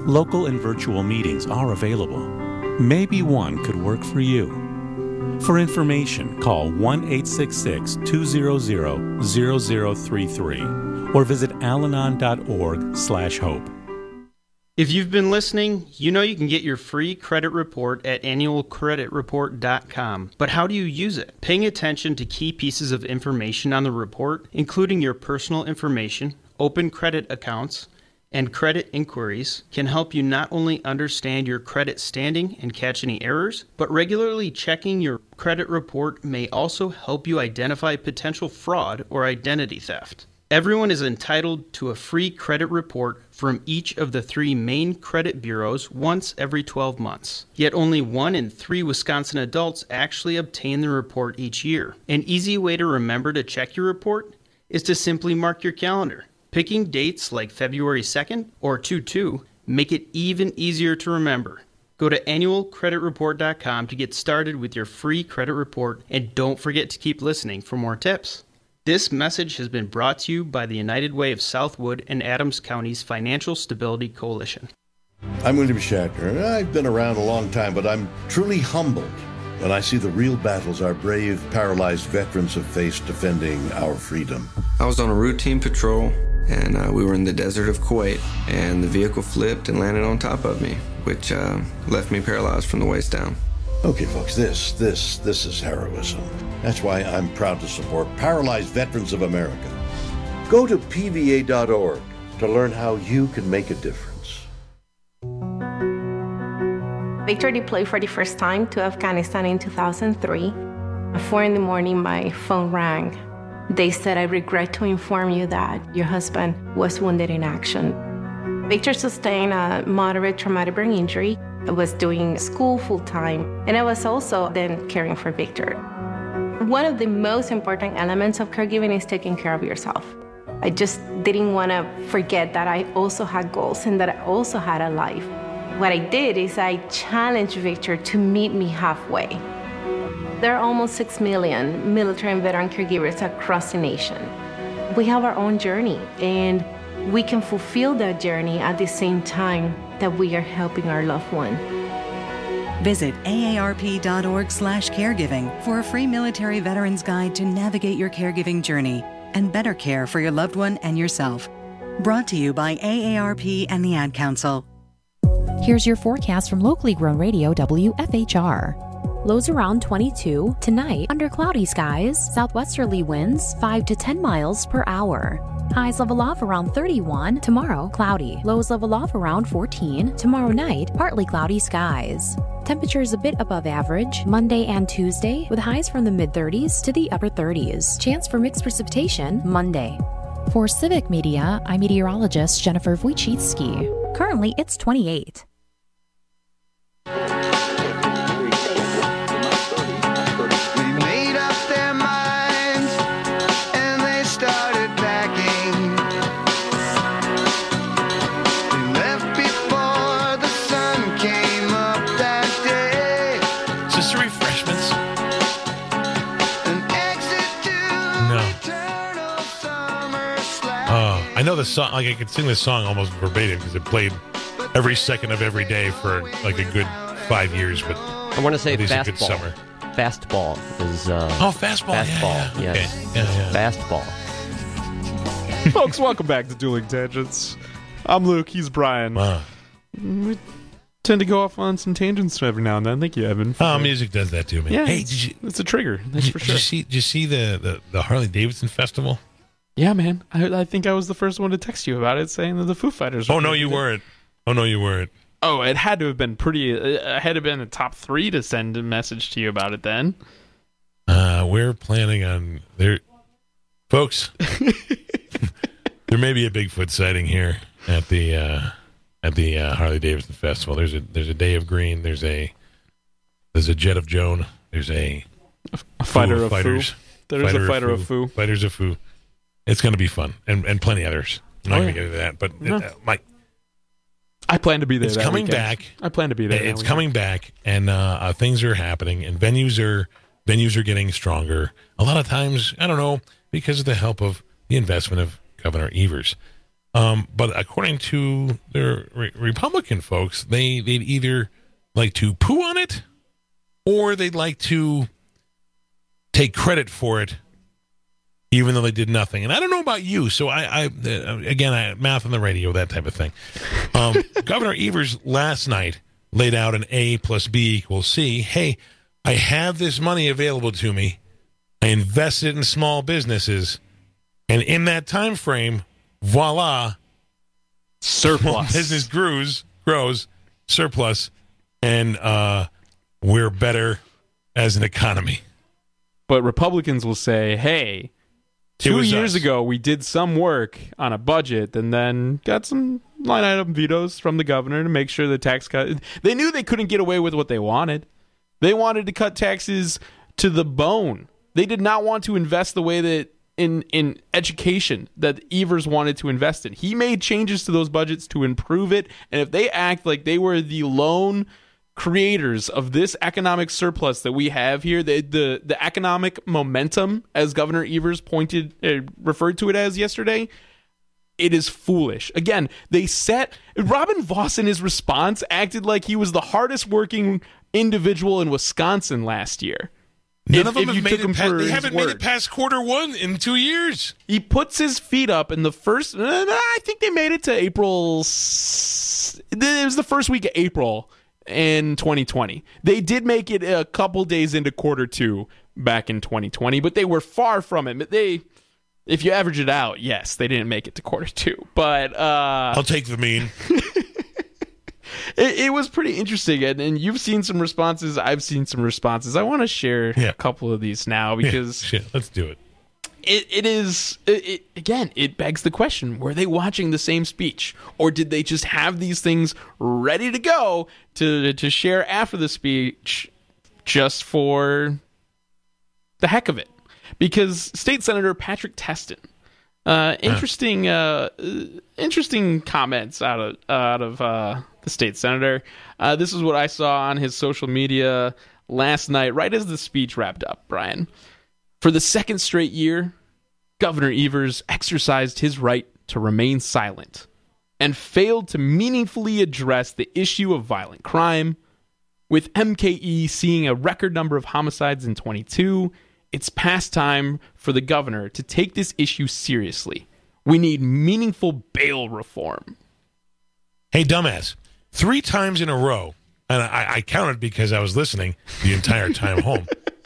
Local and virtual meetings are available. Maybe one could work for you. For information, call one eight six six, two zero zero, zero zero three three or visit alanon.org slash hope. If you've been listening, you know you can get your free credit report at annual credit report dot com. But how do you use it? Paying attention to key pieces of information on the report, including your personal information, open credit accounts, and credit inquiries, can help you not only understand your credit standing and catch any errors, but regularly checking your credit report may also help you identify potential fraud or identity theft. Everyone is entitled to a free credit report from each of the three main credit bureaus once every twelve months. Yet only one in three Wisconsin adults actually obtain the report each year. An easy way to remember to check your report is to simply mark your calendar. Picking dates like February second or two two make it even easier to remember. Go to annual credit report dot com to get started with your free credit report, and don't forget to keep listening for more tips. This message has been brought to you by the United Way of Southwood and Adams County's Financial Stability Coalition. I'm William Shatner. I've been around a long time, but I'm truly humbled when I see the real battles our brave, paralyzed veterans have faced defending our freedom. I was on a routine patrol, and uh, we were in the desert of Kuwait, and the vehicle flipped and landed on top of me, which uh, left me paralyzed from the waist down. Okay, folks, this, this, this is heroism. That's why I'm proud to support Paralyzed Veterans of America. Go to P V A dot org to learn how you can make a difference. Victor deployed for the first time to Afghanistan in two thousand three. At four in the morning, my phone rang. They said, "I regret to inform you that your husband was wounded in action." Victor sustained a moderate traumatic brain injury. I was doing school full-time, and I was also then caring for Victor. One of the most important elements of caregiving is taking care of yourself. I just didn't want to forget that I also had goals and that I also had a life. What I did is I challenged Victor to meet me halfway. There are almost six million military and veteran caregivers across the nation. We have our own journey, and we can fulfill that journey at the same time that we are helping our loved one. Visit A A R P dot org slash caregiving for a free military veterans guide to navigate your caregiving journey and better care for your loved one and yourself. Brought to you by A A R P and the Ad Council. Here's your forecast from locally grown radio W F H R. Lows around twenty-two. Tonight, under cloudy skies, southwesterly winds five to ten miles per hour. Highs level off around thirty-one. Tomorrow, cloudy. Lows level off around fourteen. Tomorrow night, partly cloudy skies. Temperatures a bit above average Monday and Tuesday, with highs from the mid-thirties to the upper thirties. Chance for mixed precipitation Monday. For Civic Media, I'm meteorologist Jennifer Wojcicki. Currently, it's twenty-eight. I know the song, like I could sing this song almost verbatim because it played every second of every day for like a good five years. But I want to say fastball. A good summer. Fastball is. Uh, oh, fastball. Fastball. Yeah, yeah. Yes. Okay. Yeah, yeah. Fastball. Folks, welcome back to Dueling Tangents. I'm Luke. He's Brian. Wow. We tend to go off on some tangents every now and then. Thank you, Evan. Oh, that. Music does that too, man. Yeah, hey, did you? It's a trigger. That's did, for sure. Did you see? Did you see the the, the Harley Davidson festival? Yeah, man. I, I think I was the first one to text you about it, saying that the Foo Fighters. Oh no, you weren't. Oh no, you weren't. Oh, it had to have been pretty. It had to have been the top three to send a message to you about it. Then. Uh, we're planning on there, folks. There may be a Bigfoot sighting here at the uh, at the uh, Harley Davidson festival. There's a there's a Day of Green. There's a there's a Jet of Joan. There's a, a fighter of, of fighters. Foo. There's fighter a fighter of Foo. Of Foo. Fighters of Foo. It's going to be fun, and and plenty others. I'm not oh, going to yeah. get into that, but no. uh, Mike, I plan to be there. It's that coming weekend. back. I plan to be there. It's coming back, and uh, uh, things are happening, and venues are venues are getting stronger. A lot of times, I don't know, because of the help of the investment of Governor Evers. Um, but according to the re- Republican folks, they, they'd either like to poo on it or they'd like to take credit for it, even though they did nothing. And I don't know about you, so I, I uh, again, I math on the radio, that type of thing. Um, Governor Evers last night laid out an A plus B equals C. Hey, I have this money available to me. I invested in small businesses, and in that time frame, voila, surplus. Business grows, grows, surplus, and uh, we're better as an economy. But Republicans will say, hey, two years us. ago we did some work on a budget and then got some line item vetoes from the governor to make sure the tax cut. They knew they couldn't get away with what they wanted. They wanted to cut taxes to the bone. They did not want to invest the way that in in education that Evers wanted to invest in. He made changes to those budgets to improve it, and if they act like they were the lone creators of this economic surplus that we have here, the the, the economic momentum, as Governor Evers pointed uh, referred to it as yesterday, it is foolish. Again, they set Robin Vos in his response acted like he was the hardest working individual in Wisconsin last year. None If- of them if have you made took it. him Pa- for they his haven't made word. it past quarter one in two years. He puts his feet up in the first. Uh, I think they made it to April. s- It was the first week of April in twenty twenty. They did make it a couple days into quarter two back in twenty twenty, but they were far from it. But they, if you average it out, yes, they didn't make it to quarter two. But uh, I'll take the mean. it, it was pretty interesting, and, and you've seen some responses. I've seen some responses. I want to share Yeah. a couple of these now because Shit, let's do it. it, it is it, it, again it begs the question, were they watching the same speech, or did they just have these things ready to go to to share after the speech just for the heck of it? Because State Senator Patrick Testin, uh interesting uh interesting comments out of out of uh the state senator. Uh this is what I saw on his social media last night, right as the speech wrapped up. Brian, for the second straight year, Governor Evers exercised his right to remain silent and failed to meaningfully address the issue of violent crime. With M K E seeing a record number of homicides in twenty-two, it's past time for the governor to take this issue seriously. We need meaningful bail reform. Hey, dumbass. Three times in a row, and I, I counted because I was listening the entire time home.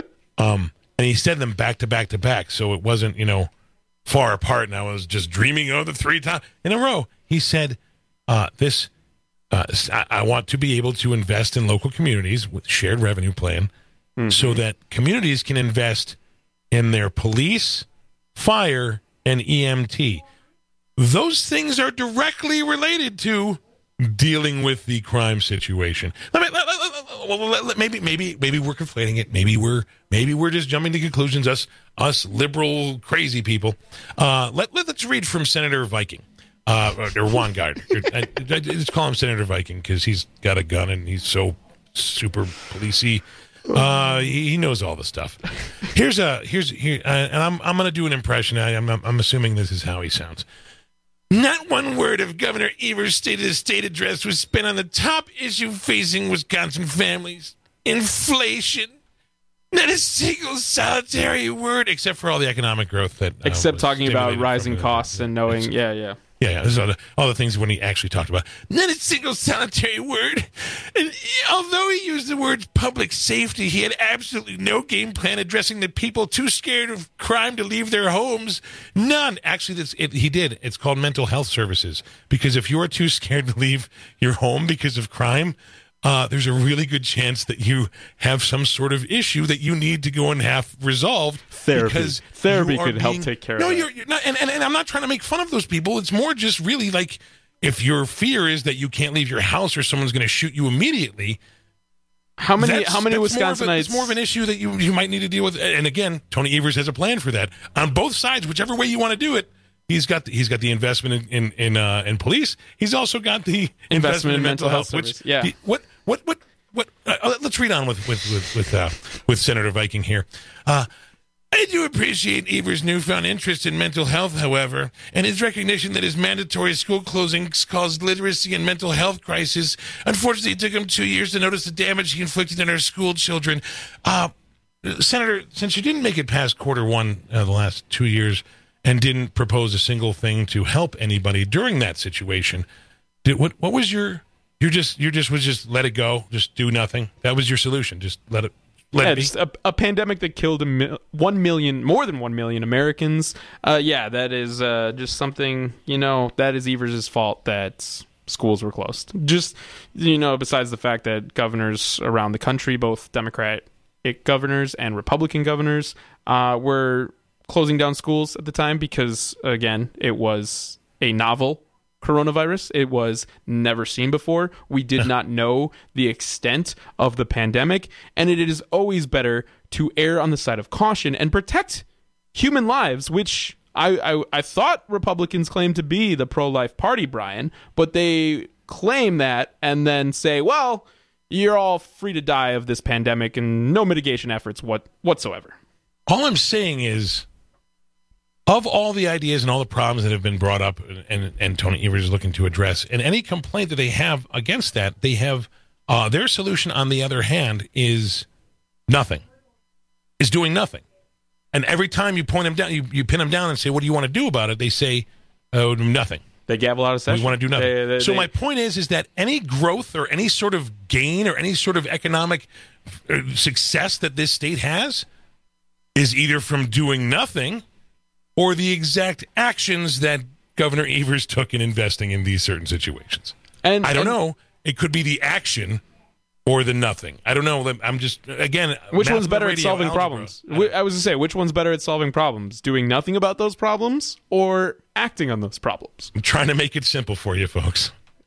Um, and he said them back to back to back, so it wasn't, you know, far apart, and I was just dreaming of the three times in a row. He said, uh, this, uh, I, I want to be able to invest in local communities with shared revenue plan Mm-hmm. so that communities can invest in their police, fire, and E M T. Those things are directly related to dealing with the crime situation. Let me, let, let, let, let, let, maybe, maybe, maybe we're conflating it. Maybe we're, maybe we're just jumping to conclusions. Us, us liberal crazy people. Uh, let, let let's read from Senator Viking, uh, or Juan Gardner. I, I just call him Senator Viking because he's got a gun and he's so super policey. Uh, he, he knows all the stuff. Here's a here's here, uh, and I'm I'm going to do an impression. I, I'm I'm assuming this is how he sounds. Not one word of Governor Evers' State of the State address was spent on the top issue facing Wisconsin families: inflation. Not a single solitary word, except for all the economic growth that. Uh, Except was talking about stimulated rising from the- costs and knowing, yeah, yeah. Yeah, yeah, this is all the, all the things when he actually talked about. Not a single solitary word. And although he used the words public safety, he had absolutely no game plan addressing the people too scared of crime to leave their homes. None. Actually, this, it, he did. It's called mental health services. Because if you're too scared to leave your home because of crime, uh, there's a really good chance that you have some sort of issue that you need to go and have resolved. Therapy. Because Therapy you are could help being- take care no, of it. you're, you're not, and, and, and I'm not trying to make fun of those people. It's more just really like if your fear is that you can't leave your house or someone's going to shoot you immediately. How many? that's- How many that's more of a- Wisconsinites? It's more of an issue that you you might need to deal with. And again, Tony Evers has a plan for that on both sides, whichever way you want to do it. He's got the, he's got the investment in in in, uh, in police. He's also got the investment, in mental health. service. Which Yeah. the- what what what what? Uh, let's read on with with with with, uh, with Senator Viking here. Uh, I do appreciate Evers' newfound interest in mental health, however, and his recognition that his mandatory school closings caused literacy and mental health crisis. Unfortunately, it took him two years to notice the damage he inflicted on our school children. Uh, Senator, since you didn't make it past quarter one uh, the last two years and didn't propose a single thing to help anybody during that situation, did, what what was your you just you just was just let it go, just do nothing? That was your solution, just let it. Yeah, just a, a pandemic that killed a mil- one million, more than one million Americans. Uh, yeah, that is uh, just something, you know, that is Evers' fault that schools were closed. Just, you know, besides the fact that governors around the country, both Democratic governors and Republican governors, uh, were closing down schools at the time because, again, it was a novel coronavirus. It was never seen before. We did not know the extent of the pandemic, and it is always better to err on the side of caution and protect human lives, which I, I, I thought Republicans claimed to be the pro-life party, Brian, but they claim that and then say, well, you're all free to die of this pandemic and no mitigation efforts what, whatsoever. All I'm saying is, of all the ideas and all the problems that have been brought up and, and Tony Evers is looking to address, and any complaint that they have against that, they have uh, their solution, on the other hand, is nothing, is doing nothing. And every time you point them down, you, you pin them down and say, what do you want to do about it? They say, oh, nothing. They gavel out of session. We want to do nothing. They, they, so they, my point is, is that any growth or any sort of gain or any sort of economic success that this state has is either from doing nothing or the exact actions that Governor Evers took in investing in these certain situations. And I don't and, know. It could be the action or the nothing. I don't know. I'm just, again, which one's better at solving algebra. problems? I, I was going to say, which one's better at solving problems? Doing nothing about those problems or acting on those problems? I'm trying to make it simple for you, folks.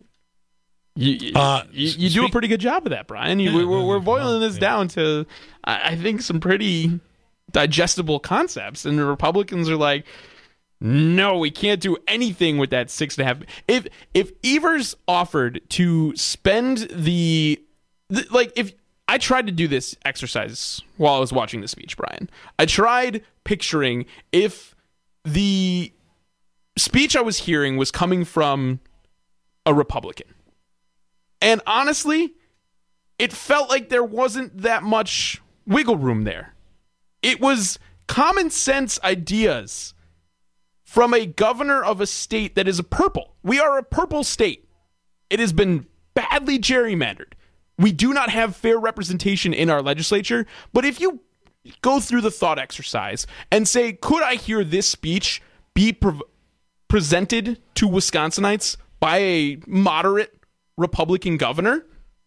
You, uh, you, you do a pretty good job of that, Brian. You, yeah, we're, we're boiling this yeah. down to, I, I think, some pretty digestible concepts, and the Republicans are like, no, we can't do anything with that six and a half. If if Evers offered to spend the, the like, if I tried to do this exercise while I was watching the speech, Brian, I tried picturing if the speech I was hearing was coming from a Republican, and honestly, it felt like there wasn't that much wiggle room there. It was common sense ideas from a governor of a state that is a purple. We are a purple state. It has been badly gerrymandered. We do not have fair representation in our legislature. But if you go through the thought exercise and say, could I hear this speech be pre- presented to Wisconsinites by a moderate Republican governor?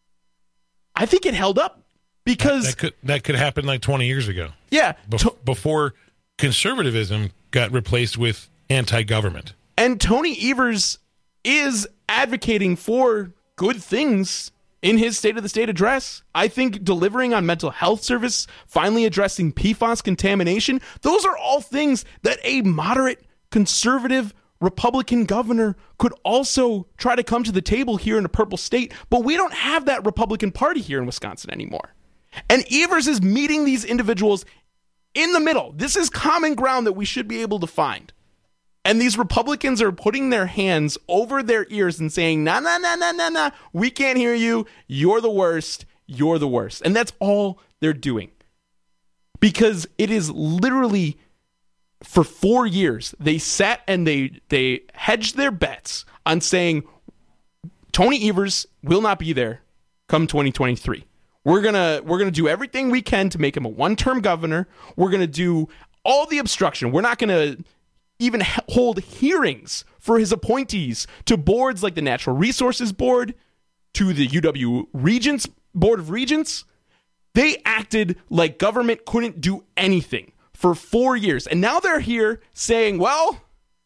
I think it held up. Because that, that could that could happen like twenty years ago. Yeah. Bef- before conservatism got replaced with anti-government. And Tony Evers is advocating for good things in his State of the State address. I think delivering on mental health service, finally addressing P FAS contamination, those are all things that a moderate conservative Republican governor could also try to come to the table here in a purple state. But we don't have that Republican Party here in Wisconsin anymore. And Evers is meeting these individuals in the middle. This is common ground that we should be able to find. And these Republicans are putting their hands over their ears and saying, nah, nah, nah, nah, nah, nah, we can't hear you. You're the worst. You're the worst. And that's all they're doing. Because it is literally, for four years, they sat and they they hedged their bets on saying, Tony Evers will not be there come twenty twenty-three. We're gonna we're gonna do everything we can to make him a one-term governor. We're gonna do all the obstruction. We're not gonna even hold hearings for his appointees to boards like the Natural Resources Board, to the U W Regents Board of Regents. They acted like government couldn't do anything for four years, and now they're here saying, "Well,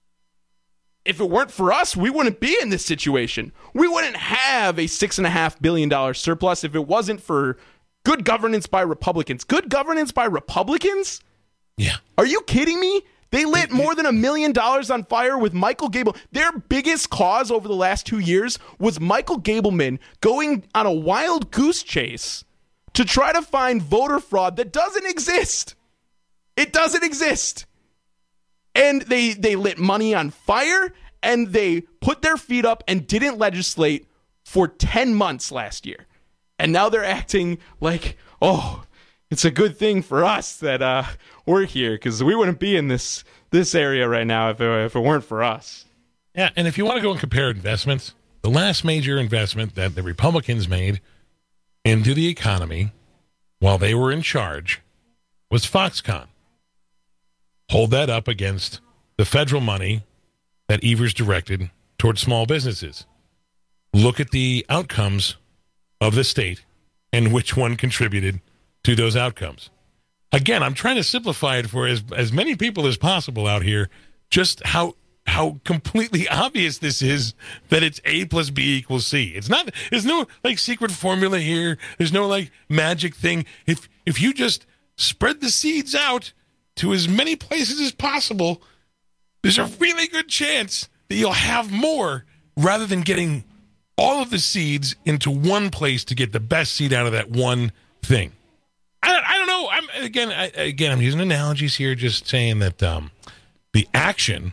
if it weren't for us, we wouldn't be in this situation. We wouldn't have a six and a half billion dollar surplus if it wasn't for good governance by Republicans." Good governance by Republicans? Yeah. Are you kidding me? They lit more than a million dollars on fire with Michael Gable. Their biggest cause over the last two years was Michael Gableman going on a wild goose chase to try to find voter fraud that doesn't exist. It doesn't exist. And they they lit money on fire, and they put their feet up and didn't legislate for ten months last year. And now they're acting like, oh, it's a good thing for us that uh, we're here, because we wouldn't be in this this area right now if it, if it weren't for us. Yeah, and if you want to go and compare investments, the last major investment that the Republicans made into the economy while they were in charge was Foxconn. Hold that up against the federal money that Evers directed towards small businesses. Look at the outcomes of the state and which one contributed to those outcomes. Again, I'm trying to simplify it for as, as many people as possible out here, just how how completely obvious this is that it's A plus B equals C. It's not, there's no like secret formula here. There's no like magic thing. If if you just spread the seeds out to as many places as possible, there's a really good chance that you'll have more rather than getting all of the seeds into one place to get the best seed out of that one thing. I don't, I don't know. I'm again, I, again, I'm using analogies here, just saying that um, the action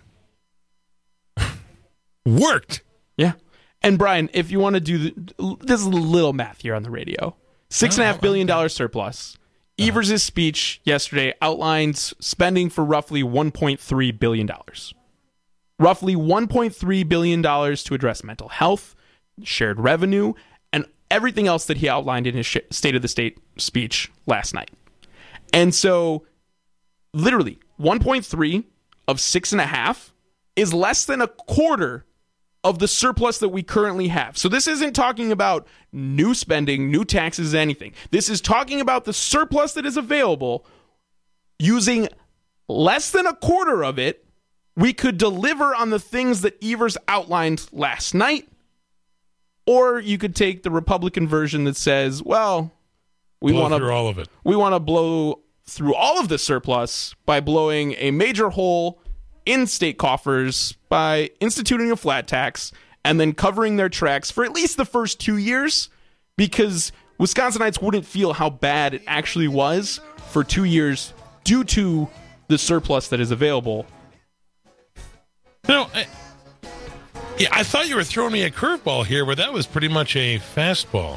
worked. Yeah. And Brian, if you want to do the, this is a little math here on the radio. Six and a half billion dollar surplus. Evers' speech yesterday outlines spending for roughly one point three billion dollars. Roughly one point three billion dollars to address mental health, shared revenue, and everything else that he outlined in his sh- State of the State speech last night. And so, literally, one point three of six and a half is less than a quarter of the surplus that we currently have. So this isn't talking about new spending, new taxes, anything. This is talking about the surplus that is available. Using less than a quarter of it, we could deliver on the things that Evers outlined last night. Or you could take the Republican version that says, well, we want to all of it. We want to blow through all of the surplus by blowing a major hole in state coffers by instituting a flat tax and then covering their tracks for at least the first two years, because Wisconsinites wouldn't feel how bad it actually was for two years due to the surplus that is available. No, I, yeah, I thought you were throwing me a curveball here, but that was pretty much a fastball.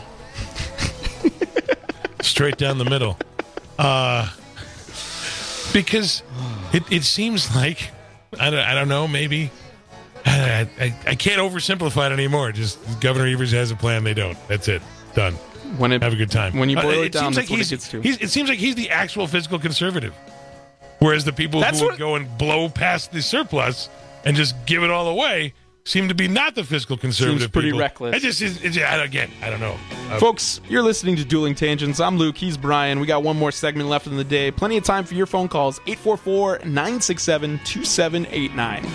Straight down the middle. Uh, because it, it seems like, I don't, I don't know, maybe, I, I, I can't oversimplify it anymore. Just Governor Evers has a plan, they don't. That's it. Done. When it, Have a good time. When you boil uh, it, it down, seems that's like what he's, it gets to. He's, it seems like he's the actual fiscal conservative. Whereas the people That's who would what- go and blow past the surplus and just give it all away seem to be not the fiscal conservative Seems pretty people. reckless. It just is, it's, I- again, I don't know. Uh, Folks, you're listening to Dueling Tangents. I'm Luke. He's Brian. We got one more segment left in the day. Plenty of time for your phone calls. eight four four, nine six seven, two seven eight nine.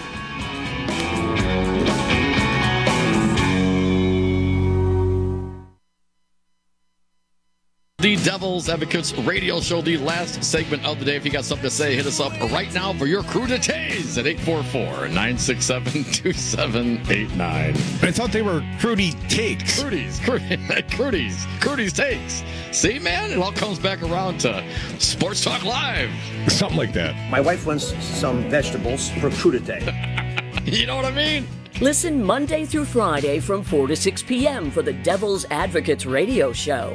The Devil's Advocates radio show, the last segment of the day. If you got something to say, hit us up right now for your crudités at eight four four, nine six seven, two seven eight nine. I thought they were Crudy Takes. Crudies, Crudies, Crudies Takes. See, man, it all comes back around to Sports Talk Live. Something like that. My wife wants some vegetables for crudité. You know what I mean? Listen Monday through Friday from four to six p.m. for the Devil's Advocates radio show.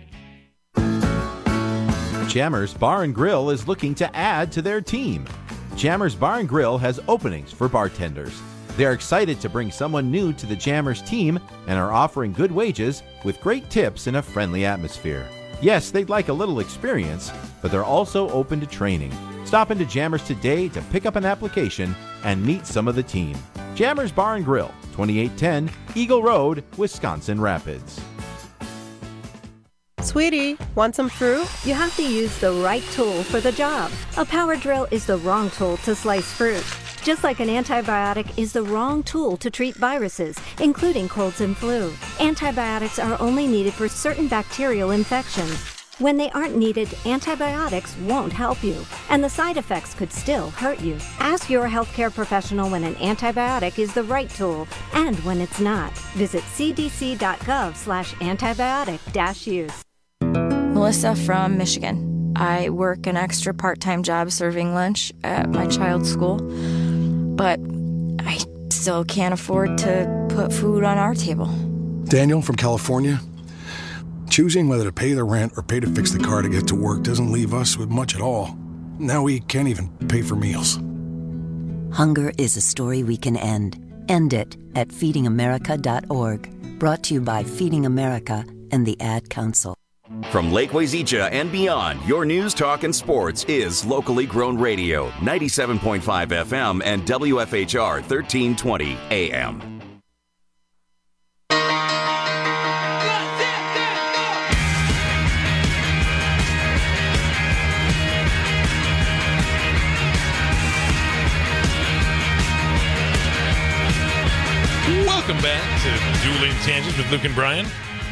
Jammers Bar and Grill is looking to add to their team. Jammers Bar and Grill has openings for bartenders. They're excited to bring someone new to the Jammers team and are offering good wages with great tips in a friendly atmosphere. Yes, they'd like a little experience, but they're also open to training. Stop into Jammers today to pick up an application and meet some of the team. Jammers Bar and Grill, twenty-eight ten Eagle Road, Wisconsin Rapids. Sweetie, want some fruit? You have to use the right tool for the job. A power drill is the wrong tool to slice fruit. Just like an antibiotic is the wrong tool to treat viruses, including colds and flu. Antibiotics are only needed for certain bacterial infections. When they aren't needed, antibiotics won't help you, and the side effects could still hurt you. Ask your healthcare professional when an antibiotic is the right tool and when it's not. Visit c d c dot gov slash antibiotic dash use. Melissa from Michigan. I work an extra part-time job serving lunch at my child's school, but I still can't afford to put food on our table. Daniel from California. Choosing whether to pay the rent or pay to fix the car to get to work doesn't leave us with much at all. Now we can't even pay for meals. Hunger is a story we can end. End it at feeding america dot org. Brought to you by Feeding America and the Ad Council. From Lake Wazeecha and beyond, your news, talk, and sports is locally grown radio, ninety-seven point five F M and W F H R thirteen twenty A M. Welcome back to Dueling Tangents with Luke and Brian.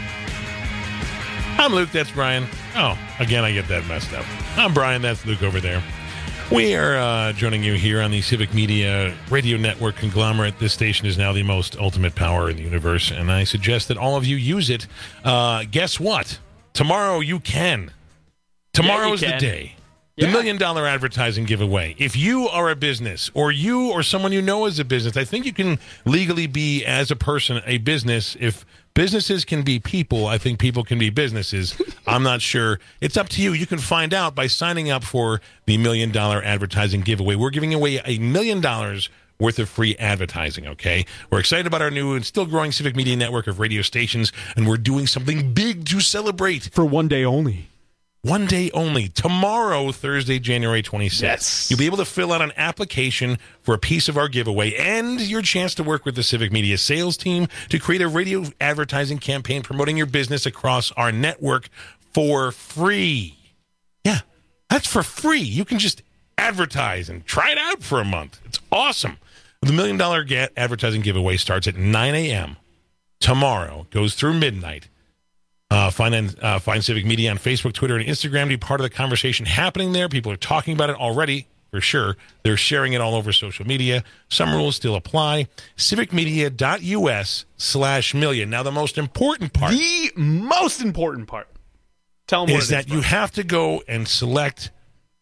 I'm Luke, that's Brian. Oh, again, I get that messed up. I'm Brian, that's Luke over there. We are uh, joining you here on the Civic Media Radio Network conglomerate. This station is now the most ultimate power in the universe, and I suggest that all of you use it. Uh, guess what? Tomorrow you can. Tomorrow's Yeah, you the can. day. The Yeah. million dollar advertising giveaway. If you are a business, or you or someone you know is a business, I think you can legally be, as a person, a business. If businesses can be people, I think people can be businesses. I'm not sure. It's up to you. You can find out by signing up for the million dollar advertising giveaway. We're giving away a million dollars worth of free advertising, okay? We're excited about our new and still growing Civic Media network of radio stations, and we're doing something big to celebrate. For one day only. One day only. Tomorrow, Thursday, January twenty-sixth. Yes. You'll be able to fill out an application for a piece of our giveaway and your chance to work with the Civic Media sales team to create a radio advertising campaign promoting your business across our network for free. Yeah, that's for free. You can just advertise and try it out for a month. It's awesome. The Million Dollar Ga- Advertising Giveaway starts at nine a.m. tomorrow, goes through midnight. Uh, find uh, find Civic Media on Facebook, Twitter, and Instagram to be part of the conversation happening there. People are talking about it already, for sure. They're sharing it all over social media. Some rules still apply. civicmedia.us slash million. Now, the most important part. The most important part. Tell them what is it that is, you have to go and select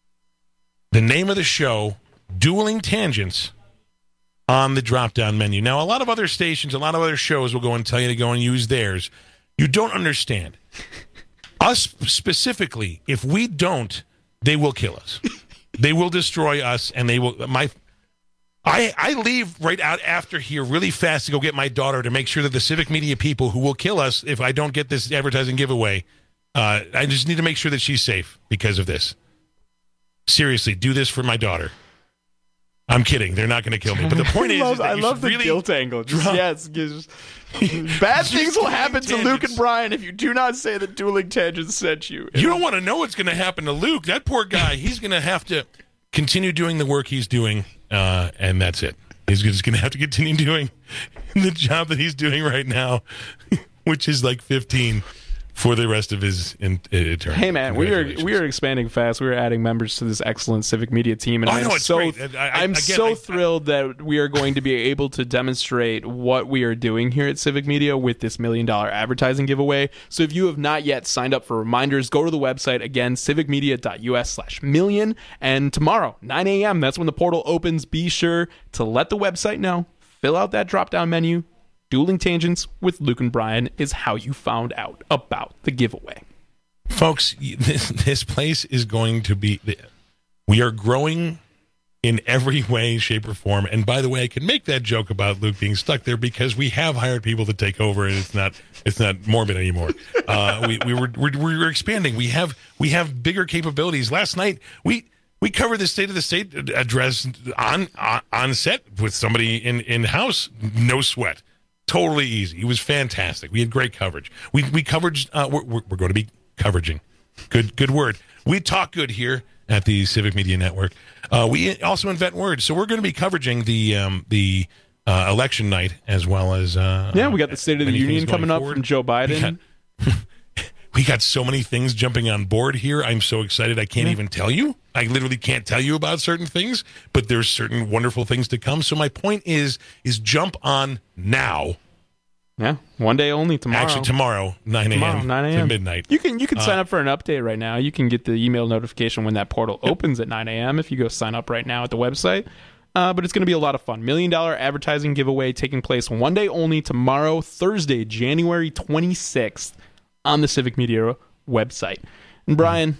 the name of the show, Dueling Tangents, on the drop-down menu. Now, a lot of other stations, a lot of other shows will go and tell you to go and use theirs. You don't understand. Us specifically, if we don't, they will kill us. They will destroy us, and they will. My, I I leave right out after here really fast to go get my daughter to make sure that the Civic Media people who will kill us if I don't get this advertising giveaway, uh, I just need to make sure that she's safe because of this. Seriously, do this for my daughter. I'm kidding. They're not going to kill me. But the point I is, love, is that I you love should the really guilt angle. Just, drop- yes, just, bad things will happen to Luke and Brian if you do not say that Dueling Tangents sent you. You don't want to know what's going to happen to Luke. That poor guy, he's going to have to continue doing the work he's doing, uh, and that's it. He's just going to have to continue doing the job that he's doing right now, which is like fifteen for the rest of his in, uh, term. Hey man, we are we are expanding fast. We are adding members to this excellent Civic Media team, and Oh, I I'm know, it's so great. I- I- I'm again, so I- thrilled that we are going to be able to demonstrate what we are doing here at Civic Media with this million dollar advertising giveaway. So if you have not yet signed up for reminders, go to the website again, civicmedia.us slash million, and tomorrow nine a.m. that's when the portal opens. Be sure to let the website know. Fill out that drop down menu. Dueling Tangents with Luke and Brian is how you found out about the giveaway. Folks, this, this place is going to be, we are growing in every way, shape, or form. And by the way, I can make that joke about Luke being stuck there because we have hired people to take over, and it's not it's not morbid anymore. Uh, we we were we're, we're expanding. We have we have bigger capabilities. Last night we we covered the State of the State address on on, on set with somebody in in house, no sweat. Totally easy. It was fantastic. We had great coverage. We we covered. Uh, we're, we're going to be coveraging. Good good word. We talk good here at the Civic Media Network. Uh, we also invent words, so we're going to be coveraging the um, the uh, election night as well as uh, Yeah, we got the State of the many Union things coming going up forward. from Joe Biden. We got, we got so many things jumping on board here. I'm so excited. I can't Yeah. even tell you. I literally can't tell you about certain things, but there's certain wonderful things to come. So my point is is jump on now. Yeah, one day only tomorrow. Actually, tomorrow, nine a.m. nine a.m. to midnight. You can you can Uh, sign up for an update right now. You can get the email notification when that portal opens at nine a.m. if you go sign up right now at the website. Uh, but it's going to be a lot of fun. Million dollar advertising giveaway taking place one day only tomorrow, Thursday, January twenty-sixth, on the Civic Media website. And Brian,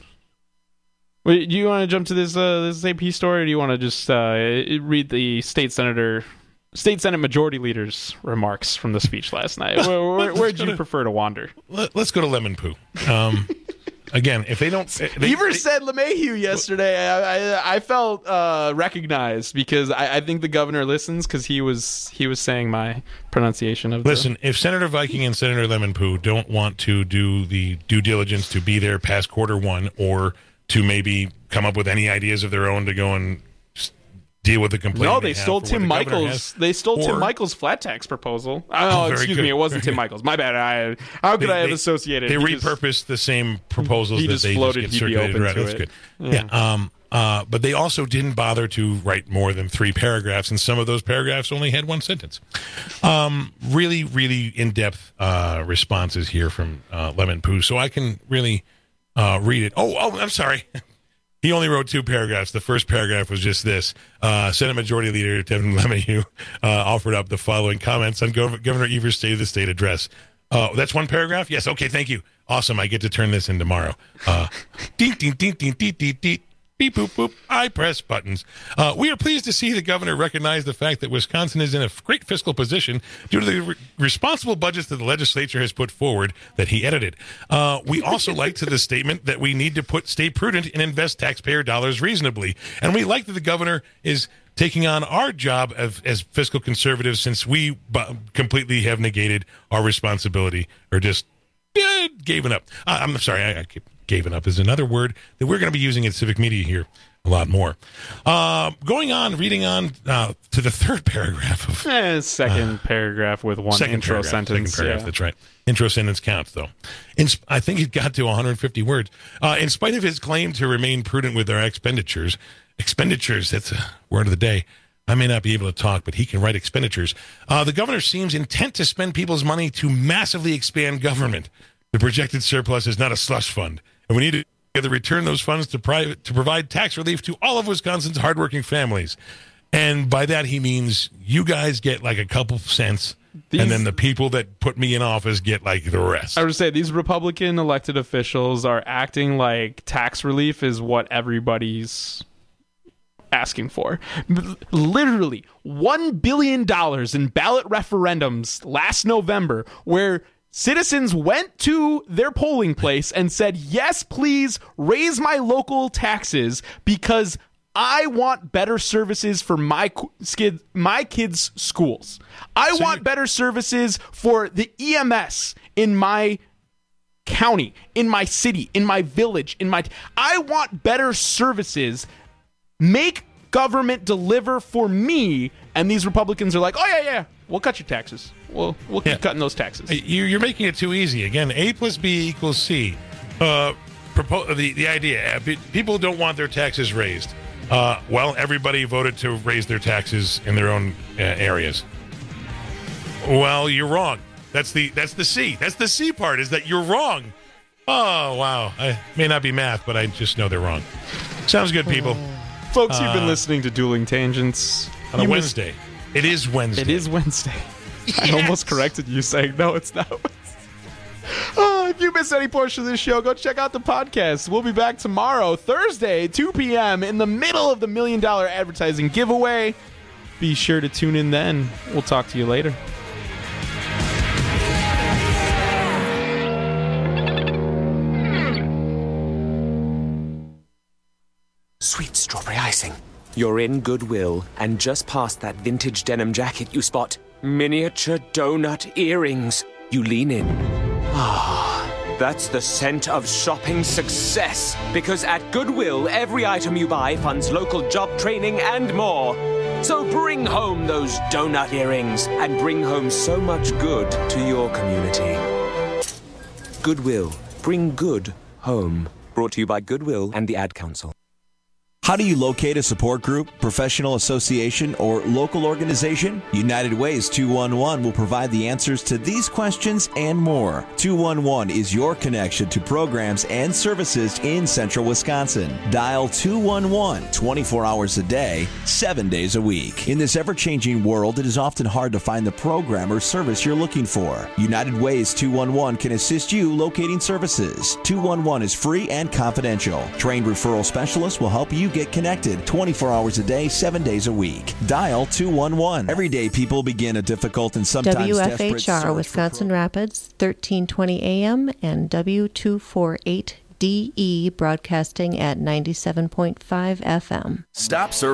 wait, do you want to jump to this uh, this A P story, or do you want to just uh, read the state senator? State Senate Majority Leader's remarks from the speech last night? Where, where, where'd you prefer to wander? Let, let's go to Lemon Poo. Um, again, if they don't... They, Evers they, said LeMahieu yesterday. I, I, I felt uh, recognized because I, I think the governor listens because he was he was saying my pronunciation of Listen, the, if Senator Viking and Senator Lemon Poo don't want to do the due diligence to be there past quarter one or to maybe come up with any ideas of their own to go and deal with the complaint. No, they stole Tim the Michaels. They stole or, Tim Michaels' flat tax proposal. Oh, oh excuse good. me, it wasn't Tim Michaels. My bad. I, how could they, I have they, associated? They repurposed the same proposals he that just they floated just get circulated around. That's it. good. Yeah. yeah um, uh, but they also didn't bother to write more than three paragraphs, and some of those paragraphs only had one sentence. Um, really, really in-depth uh, responses here from uh, Lemon Poo, so I can really uh, read it. Oh, oh, I'm sorry. He only wrote two paragraphs. The first paragraph was just this. Uh, Senate Majority Leader Devin LeMahieu uh, offered up the following comments on Gov- Governor Evers' State of the State address. Uh, that's one paragraph? Yes. Okay, thank you. Awesome. I get to turn this in tomorrow. Uh, ding, ding, ding, ding, ding, ding, ding. Beep, boop, boop. I press buttons. Uh, we are pleased to see the governor recognize the fact that Wisconsin is in a great fiscal position due to the re- responsible budgets that the legislature has put forward that he edited. Uh, we also like to the statement that we need to put stay prudent and invest taxpayer dollars reasonably. And we like that the governor is taking on our job of, as fiscal conservatives since we bu- completely have negated our responsibility or just eh, given up. Uh, I'm sorry, I, I keep... Gaven up is another word that we're going to be using in Civic Media here a lot more. Uh, going on, reading on uh, to the third paragraph of eh, second uh, paragraph with one intro paragraph, sentence. Second paragraph, yeah. That's right. Intro sentence counts, though. In, I think it got to one hundred fifty words. Uh, in spite of his claim to remain prudent with our expenditures, expenditures, that's a word of the day. I may not be able to talk, but he can write expenditures. Uh, the governor seems intent to spend people's money to massively expand government. The projected surplus is not a slush fund. And we need to either return those funds to private to provide tax relief to all of Wisconsin's hardworking families. And by that, he means you guys get like a couple cents, these, and then the people that put me in office get like the rest. I would say these Republican elected officials are acting like tax relief is what everybody's asking for. Literally, one billion dollars in ballot referendums last November where citizens went to their polling place and said, yes, please raise my local taxes because I want better services for my kids, my kids' schools. I so want better services for the E M S in my county, in my city, in my village, in my... I want better services. Make government deliver for me. And these Republicans are like, oh, yeah, yeah, we'll cut your taxes. We'll, we'll keep yeah. cutting those taxes. You're making it too easy. Again, A plus B equals C. Uh, propo- the, the idea, people don't want their taxes raised. Uh, well, everybody voted to raise their taxes in their own uh, areas. Well, you're wrong. That's the that's the C. That's the C part, is that you're wrong. Oh, wow. I may not be math, but I just know they're wrong. Sounds good, people. Folks, you've uh, been listening to Dueling Tangents. On a Wednesday. Missed- it is Wednesday. It is Wednesday. Yes. I almost corrected you saying, no, it's not Wednesday. Oh, if you missed any portion of this show, go check out the podcast. We'll be back tomorrow, Thursday, two p.m., in the middle of the Million Dollar Advertising Giveaway. Be sure to tune in then. We'll talk to you later. Sweet strawberry icing. You're in Goodwill, and just past that vintage denim jacket you spot miniature donut earrings. You lean in. Ah, that's the scent of shopping success. Because at Goodwill, every item you buy funds local job training and more. So bring home those donut earrings and bring home so much good to your community. Goodwill. Bring good home. Brought to you by Goodwill and the Ad Council. How do you locate a support group, professional association, or local organization? United Ways two one one will provide the answers to these questions and more. two one one is your connection to programs and services in central Wisconsin. Dial two one one twenty-four hours a day, seven days a week. In this ever-changing world, it is often hard to find the program or service you're looking for. United Ways two one one can assist you locating services. two one one is free and confidential. Trained referral specialists will help you get connected twenty-four hours a day, seven days a week. Dial two one one. Every day people begin a difficult and sometimes W F desperate H R search Wisconsin Rapids, thirteen twenty A M and W two forty-eight D E broadcasting at ninety-seven point five F M. Stop surfing